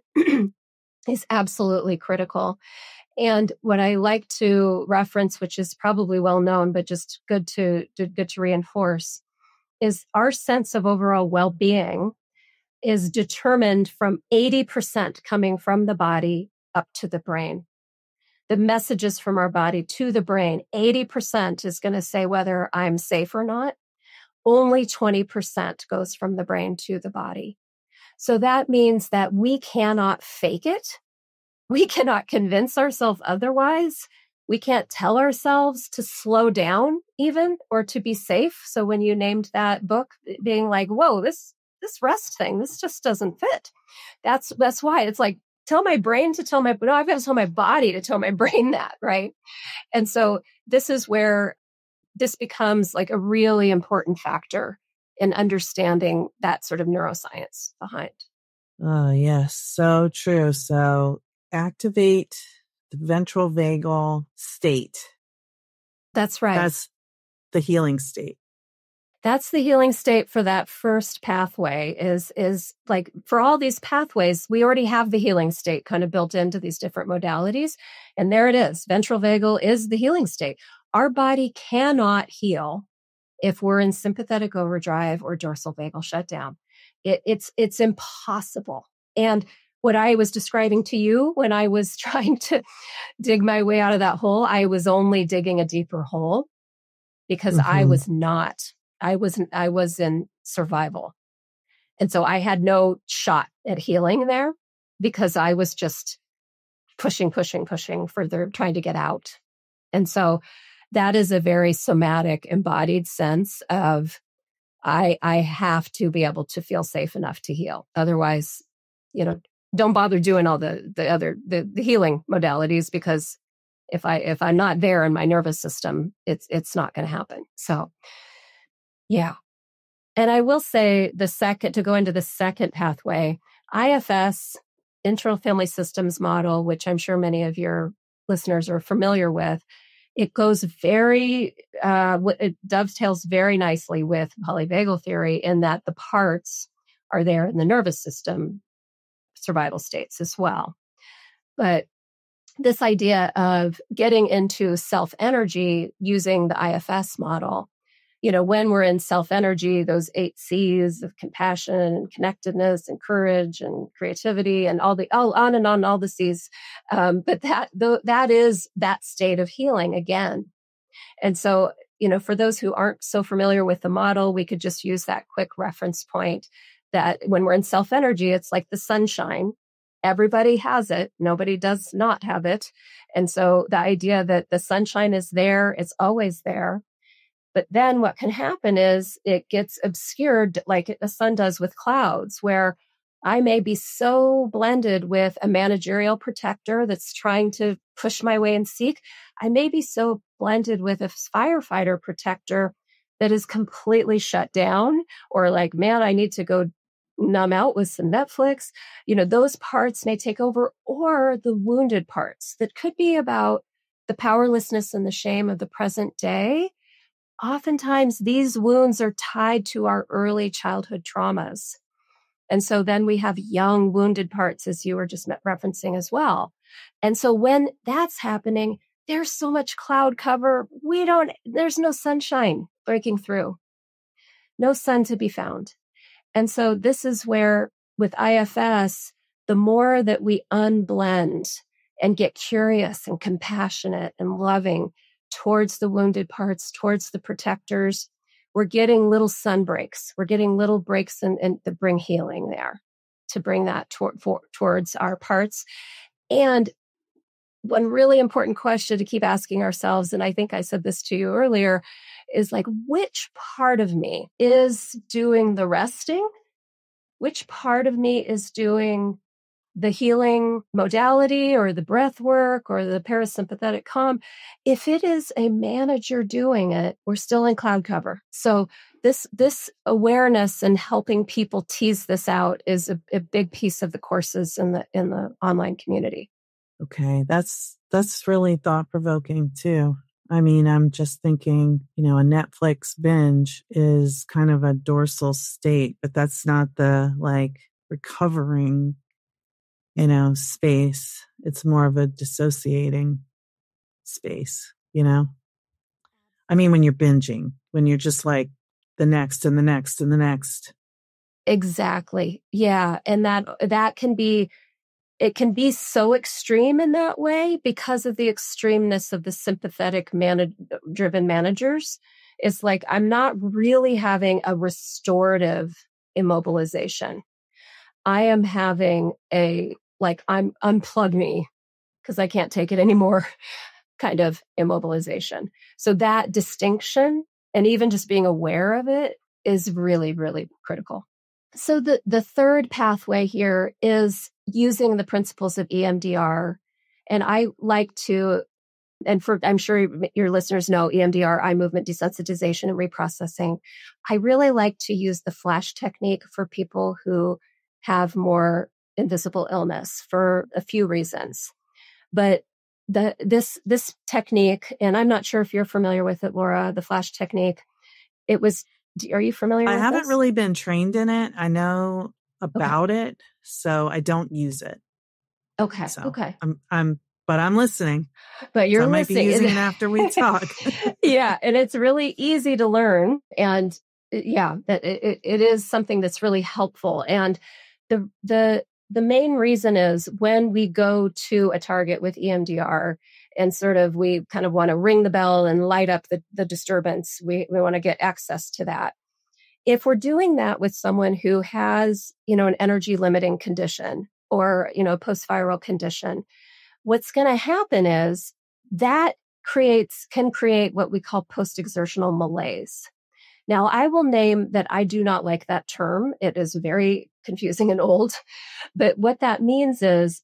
is absolutely critical. And what I like to reference, which is probably well known, but just good to reinforce, is our sense of overall well-being is determined from 80% coming from the body up to the brain. The messages from our body to the brain, 80% is going to say whether I'm safe or not. Only 20% goes from the brain to the body. So that means that we cannot fake it. We cannot convince ourselves otherwise. We can't tell ourselves to slow down even or to be safe. So when you named that book being like, whoa, this rest thing, this just doesn't fit. That's why it's like, tell my brain to tell my, no, I've got to tell my body to tell my brain that, right? And so this is where this becomes like a really important factor in understanding that sort of neuroscience behind. Oh, yes. So true. So activate the ventral vagal state. That's right. That's the healing state. That's the healing state for that first pathway is like for all these pathways, we already have the healing state kind of built into these different modalities. And there it is. Ventral vagal is the healing state. Our body cannot heal if we're in sympathetic overdrive or dorsal vagal shutdown. It's impossible. And what I was describing to you when I was trying to dig my way out of that hole, I was only digging a deeper hole because I was in survival. And so I had no shot at healing there because I was just pushing further, trying to get out. And so that is a very somatic, embodied sense of I have to be able to feel safe enough to heal. Otherwise, don't bother doing all the healing modalities because if I'm not there in my nervous system, it's not going to happen. So, yeah. And I will say to go into the second pathway, IFS, internal family systems model, which I'm sure many of your listeners are familiar with, it dovetails very nicely with polyvagal theory in that the parts are there in the nervous system survival states as well. But this idea of getting into self-energy using the IFS model, when we're in self-energy, those 8 C's of compassion and connectedness and courage and creativity and all on and on, all the C's. But that is that state of healing again. And so, for those who aren't so familiar with the model, we could just use that quick reference point that when we're in self-energy, it's like the sunshine. Everybody has it. Nobody does not have it. And so the idea that the sunshine is there, it's always there. But then what can happen is it gets obscured like the sun does with clouds, where I may be so blended with a managerial protector that's trying to push my way and seek. I may be so blended with a firefighter protector that is completely shut down, or like, man, I need to go numb out with some Netflix. Those parts may take over, or the wounded parts that could be about the powerlessness and the shame of the present day. Oftentimes, these wounds are tied to our early childhood traumas. And so then we have young wounded parts, as you were just referencing as well. And so when that's happening, there's so much cloud cover. There's no sunshine breaking through, no sun to be found. And so this is where with IFS, the more that we unblend and get curious and compassionate and loving towards the wounded parts, towards the protectors, we're getting little sun breaks. We're getting little breaks and that bring healing there, to bring that towards our parts. And one really important question to keep asking ourselves, and I think I said this to you earlier, is like, which part of me is doing the resting? Which part of me is doing the healing modality or the breath work or the parasympathetic calm? If it is a manager doing it, we're still in cloud cover. So this awareness and helping people tease this out is a big piece of the courses in the online community. Okay, that's really thought-provoking too. I mean, I'm just thinking, a Netflix binge is kind of a dorsal state, but that's not the recovering space. It's more of a dissociating space, I mean, when you're binging, when you're just like the next and the next and the next. Exactly. Yeah. And that can be, it can be so extreme in that way because of the extremeness of the sympathetic driven managers. It's like, I'm not really having a restorative immobilization. I am having unplug me because I can't take it anymore. kind of immobilization. So that distinction and even just being aware of it is really, really critical. So the third pathway here is using the principles of EMDR. And I like to, I'm sure your listeners know EMDR, eye movement desensitization and reprocessing. I really like to use the flash technique for people who have more invisible illness for a few reasons. But this technique, and I'm not sure if you're familiar with it, Laura, the flash technique, are you familiar with this? I haven't really been trained in it. I know about it, so I don't use it. Okay. So okay. But I'm listening. But you're so I might listening. be using it after we talk. Yeah. And it's really easy to learn. And yeah, that it is something that's really helpful. And the main reason is when we go to a target with EMDR and sort of, we kind of want to ring the bell and light up the disturbance. We want to get access to that. If we're doing that with someone who has, an energy limiting condition or, post-viral condition, what's going to happen is that can create what we call post-exertional malaise. Now, I will name that I do not like that term. It is very confusing and old. But what that means is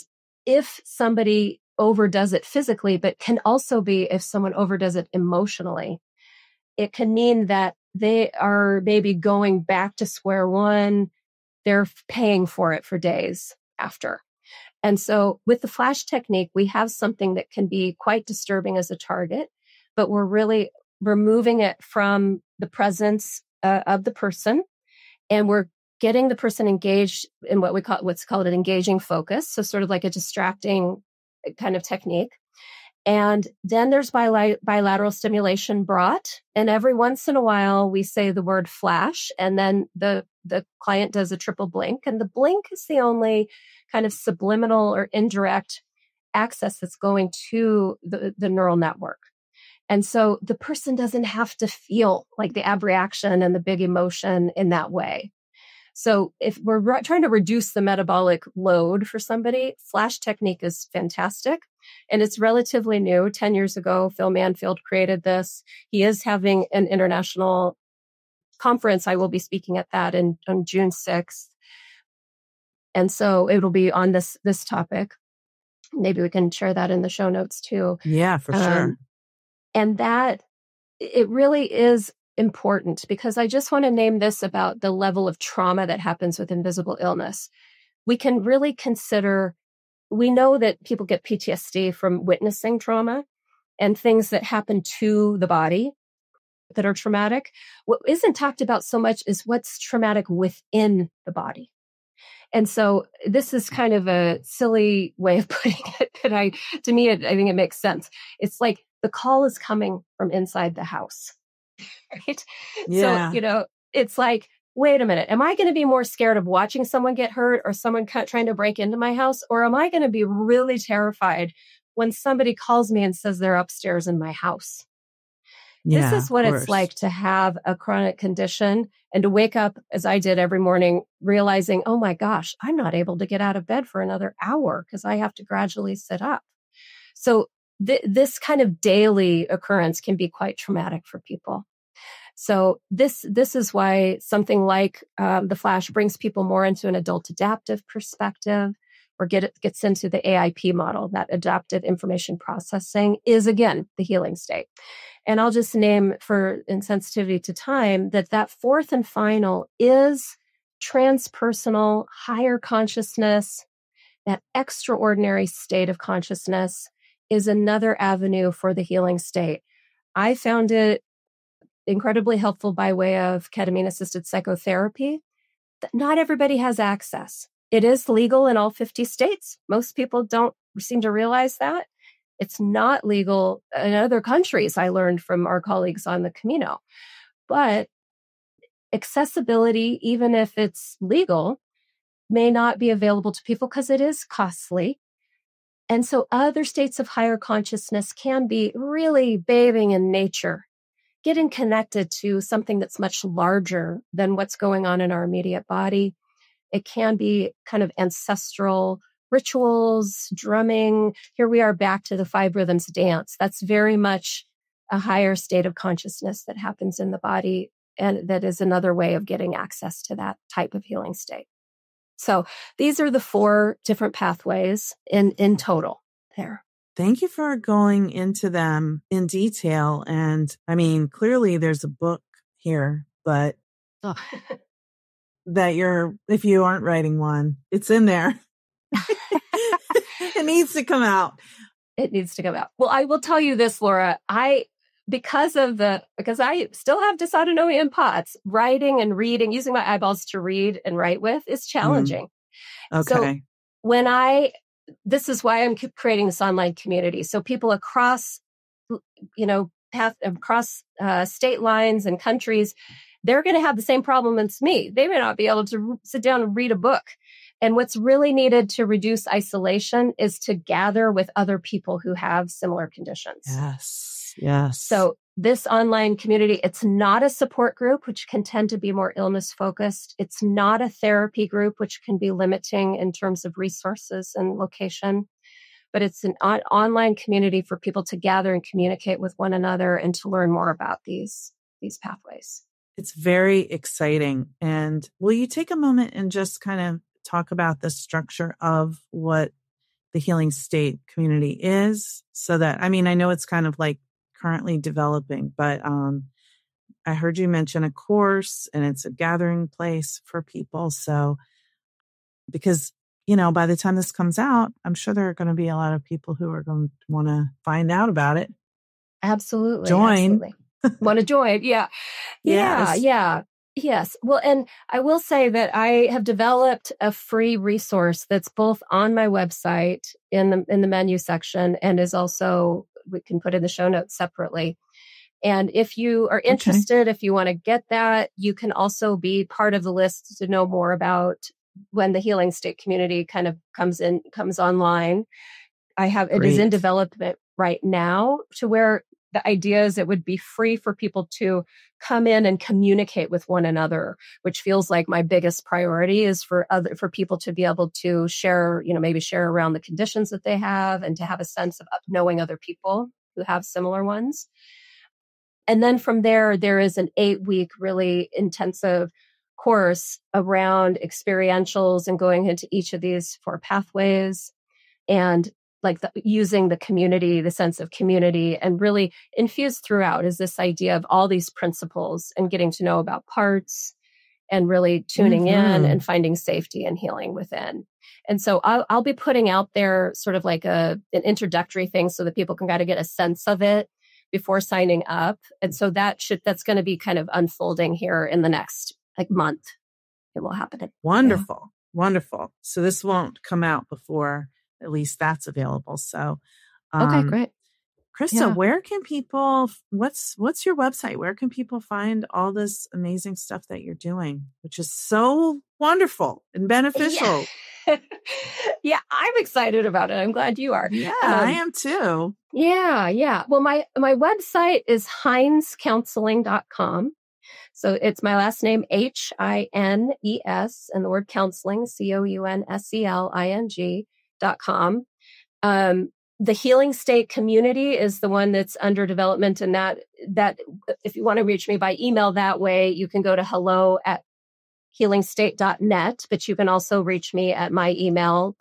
if somebody overdoes it physically, but can also be if someone overdoes it emotionally, it can mean that they are maybe going back to square one. They're paying for it for days after. And so with the flash technique, we have something that can be quite disturbing as a target, but we're really removing it from the presence of the person. And we're getting the person engaged in what's called an engaging focus. So sort of like a distracting kind of technique. And then there's bilateral stimulation brought. And every once in a while, we say the word flash, and then the client does a triple blink. And the blink is the only kind of subliminal or indirect access that's going to the neural network. And so the person doesn't have to feel like the abreaction and the big emotion in that way. So if we're trying to reduce the metabolic load for somebody, flash technique is fantastic. And it's relatively new. 10 years ago, Phil Manfield created this. He is having an international conference. I will be speaking at that on June 6th. And so it'll be on this topic. Maybe we can share that in the show notes too. Yeah, for sure. And that it really is important, because I just want to name this about the level of trauma that happens with invisible illness. We can really consider, we know that people get PTSD from witnessing trauma and things that happen to the body that are traumatic. What isn't talked about so much is what's traumatic within the body. And so this is kind of a silly way of putting it, but I think it makes sense. It's like the call is coming from inside the house, right? Yeah. So, it's like, wait a minute, am I going to be more scared of watching someone get hurt or someone trying to break into my house? Or am I going to be really terrified when somebody calls me and says they're upstairs in my house? Yeah, this is what it's like to have a chronic condition and to wake up, as I did every morning, realizing, oh my gosh, I'm not able to get out of bed for another hour because I have to gradually sit up. So this kind of daily occurrence can be quite traumatic for people. So this is why something like the flash brings people more into an adult adaptive perspective, or gets into the AIP model. That adaptive information processing is, again, the healing state. And I'll just name, for insensitivity to time, that fourth and final is transpersonal, higher consciousness. That extraordinary state of consciousness is another avenue for the healing state. I found it incredibly helpful by way of ketamine-assisted psychotherapy. Not everybody has access. It is legal in all 50 states. Most people don't seem to realize that. It's not legal in other countries, I learned from our colleagues on the Camino. But accessibility, even if it's legal, may not be available to people because it is costly. And so other states of higher consciousness can be really bathing in nature, getting connected to something that's much larger than what's going on in our immediate body. It can be kind of ancestral rituals, drumming. Here we are back to the 5 rhythms dance. That's very much a higher state of consciousness that happens in the body. And that is another way of getting access to that type of healing state. So these are the 4 different pathways in total there. Thank you for going into them in detail. And I mean, clearly there's a book here, but if you aren't writing one, it's in there. It needs to come out. It needs to come out. Well, I will tell you this, Laura, because I still have dysautonomia in POTS, writing and reading, using my eyeballs to read and write with is challenging. Okay. So this is why I'm creating this online community. So people across, across state lines and countries, they're going to have the same problem as me. They may not be able to sit down and read a book. And what's really needed to reduce isolation is to gather with other people who have similar conditions. Yes. So this online community, it's not a support group, which can tend to be more illness focused. It's not a therapy group, which can be limiting in terms of resources and location. But it's an online community for people to gather and communicate with one another and to learn more about these pathways. It's very exciting. And will you take a moment and just kind of talk about the structure of what the Healing State community is? So that, I mean, I know it's kind of like currently developing, but I heard you mention a course and it's a gathering place for people. So, because, by the time this comes out, I'm sure there are going to be a lot of people who are going to want to find out about it. Absolutely. Join. Want to join. Yeah. Yes. Yeah. Yes. Well, and I will say that I have developed a free resource that's both on my website in the menu section and is also, we can put in the show notes separately. And if you are interested, if you want to get that, you can also be part of the list to know more about when the Healing State community kind of comes online. It is in development right now to where the idea is it would be free for people to come in and communicate with one another, which feels like my biggest priority is for people to be able to share, maybe share around the conditions that they have and to have a sense of knowing other people who have similar ones. And then from there is an 8-week really intensive course around experientials and going into each of these 4 pathways and using the community, the sense of community, and really infused throughout is this idea of all these principles and getting to know about parts and really tuning in and finding safety and healing within. And so I'll be putting out there sort of like an introductory thing so that people can kind of get a sense of it before signing up. And so that's going to be kind of unfolding here in the next month. It will happen. Wonderful. Wonderful. So this won't come out before at least that's available. So, okay, great. Krista, where can people, what's your website? Where can people find all this amazing stuff that you're doing, which is so wonderful and beneficial? Yeah, I'm excited about it. I'm glad you are. Yeah, I am too. Yeah. Well, my website is HeinsCounseling.com. So it's my last name, HINES, and the word counseling, COUNSELING.com. The Healing State community is the one that's under development, and that if you want to reach me by email that way, you can go to hello@healingstate.net, but you can also reach me at my email,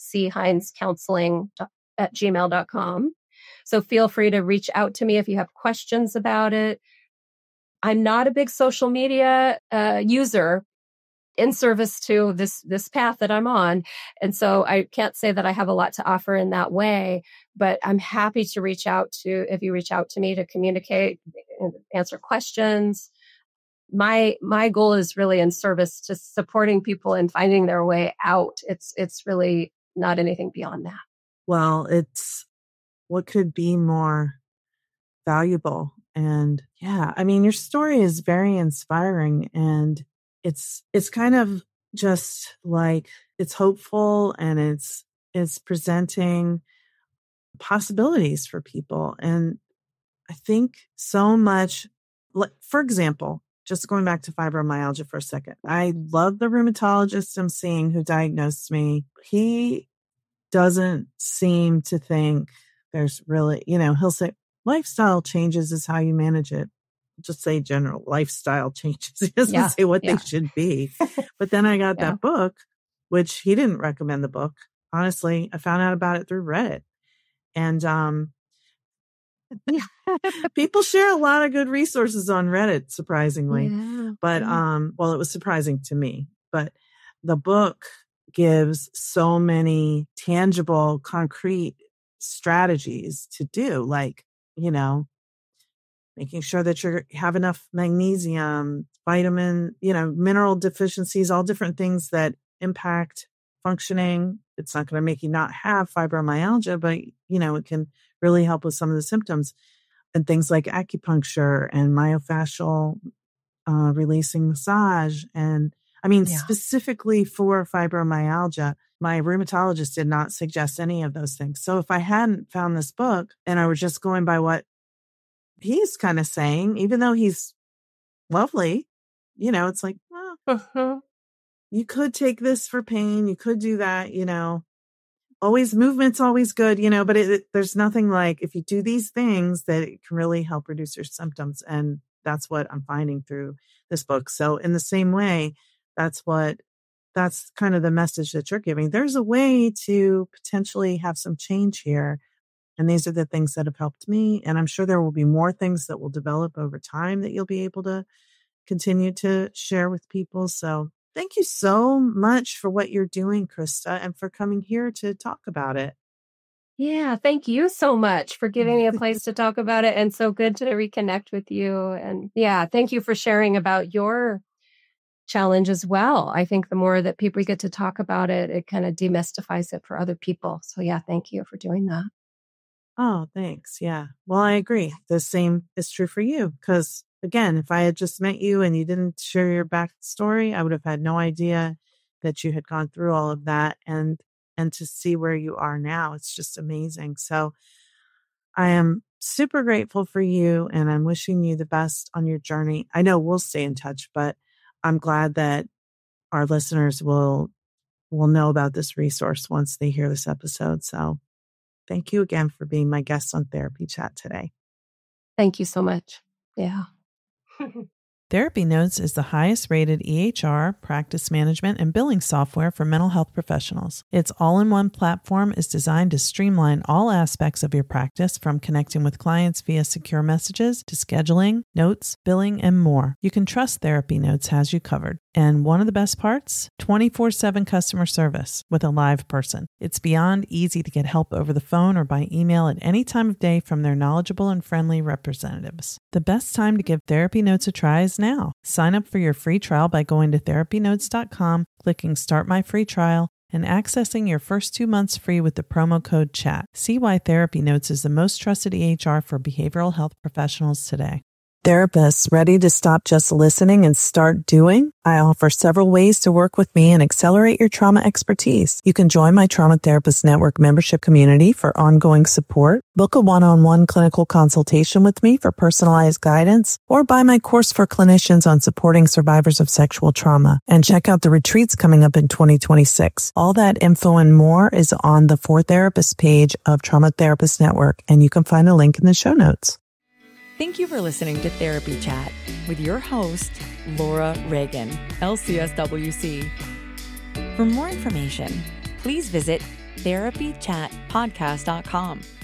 cheinescounseling@gmail.com. So feel free to reach out to me if you have questions about it. I'm not a big social media user in service to this path that I'm on. And so I can't say that I have a lot to offer in that way, but I'm happy to if you reach out to me to communicate and answer questions. My goal is really in service to supporting people and finding their way out. It's really not anything beyond that. Well, it's what could be more valuable. And yeah, I mean, your story is very inspiring, and it's kind of just like it's hopeful, and it's presenting possibilities for people. And I think so much, like, for example, just going back to fibromyalgia for a second, I love the rheumatologist I'm seeing who diagnosed me. He doesn't seem to think there's really, he'll say lifestyle changes is how you manage it. Just say general lifestyle changes. He doesn't say what they should be. But then I got that book, which he didn't recommend the book. Honestly, I found out about it through Reddit. And people share a lot of good resources on Reddit, surprisingly. Yeah. But it was surprising to me. But the book gives so many tangible, concrete strategies to do, like, making sure that you have enough magnesium, vitamin, mineral deficiencies, all different things that impact functioning. It's not going to make you not have fibromyalgia, but, it can really help with some of the symptoms, and things like acupuncture and myofascial releasing massage. And specifically for fibromyalgia, my rheumatologist did not suggest any of those things. So if I hadn't found this book and I were just going by what he's kind of saying, even though he's lovely, it's like, you could take this for pain. You could do that, always movement's always good, but there's nothing like if you do these things that it can really help reduce your symptoms. And that's what I'm finding through this book. So in the same way, that's kind of the message that you're giving. There's a way to potentially have some change here. And these are the things that have helped me. And I'm sure there will be more things that will develop over time that you'll be able to continue to share with people. So thank you so much for what you're doing, Krista, and for coming here to talk about it. Yeah, thank you so much for giving me a place to talk about it. And so good to reconnect with you. And thank you for sharing about your challenge as well. I think the more that people get to talk about it, it kind of demystifies it for other people. So thank you for doing that. Oh, thanks. Yeah. Well, I agree. The same is true for you. Because again, if I had just met you and you didn't share your backstory, I would have had no idea that you had gone through all of that. And to see where you are now, it's just amazing. So I am super grateful for you, and I'm wishing you the best on your journey. I know we'll stay in touch, but I'm glad that our listeners will know about this resource once they hear this episode. So thank you again for being my guest on Therapy Chat today. Thank you so much. Yeah. Therapy Notes is the highest rated EHR, practice management, and billing software for mental health professionals. Its all-in-one platform is designed to streamline all aspects of your practice, from connecting with clients via secure messages to scheduling, notes, billing, and more. You can trust Therapy Notes has you covered. And one of the best parts, 24/7 customer service with a live person. It's beyond easy to get help over the phone or by email at any time of day from their knowledgeable and friendly representatives. The best time to give Therapy Notes a try is now. Sign up for your free trial by going to therapynotes.com, clicking Start My Free Trial, and accessing your first 2 months free with the promo code CHAT. See why Therapy Notes is the most trusted EHR for behavioral health professionals today. Therapists ready to stop just listening and start doing? I offer several ways to work with me and accelerate your trauma expertise. You can join my Trauma Therapist Network membership community for ongoing support, book a one-on-one clinical consultation with me for personalized guidance, or buy my course for clinicians on supporting survivors of sexual trauma. And check out the retreats coming up in 2026. All that info and more is on the For Therapists page of Trauma Therapist Network, and you can find a link in the show notes. Thank you for listening to Therapy Chat with your host, Laura Reagan, LCSWC. For more information, please visit therapychatpodcast.com.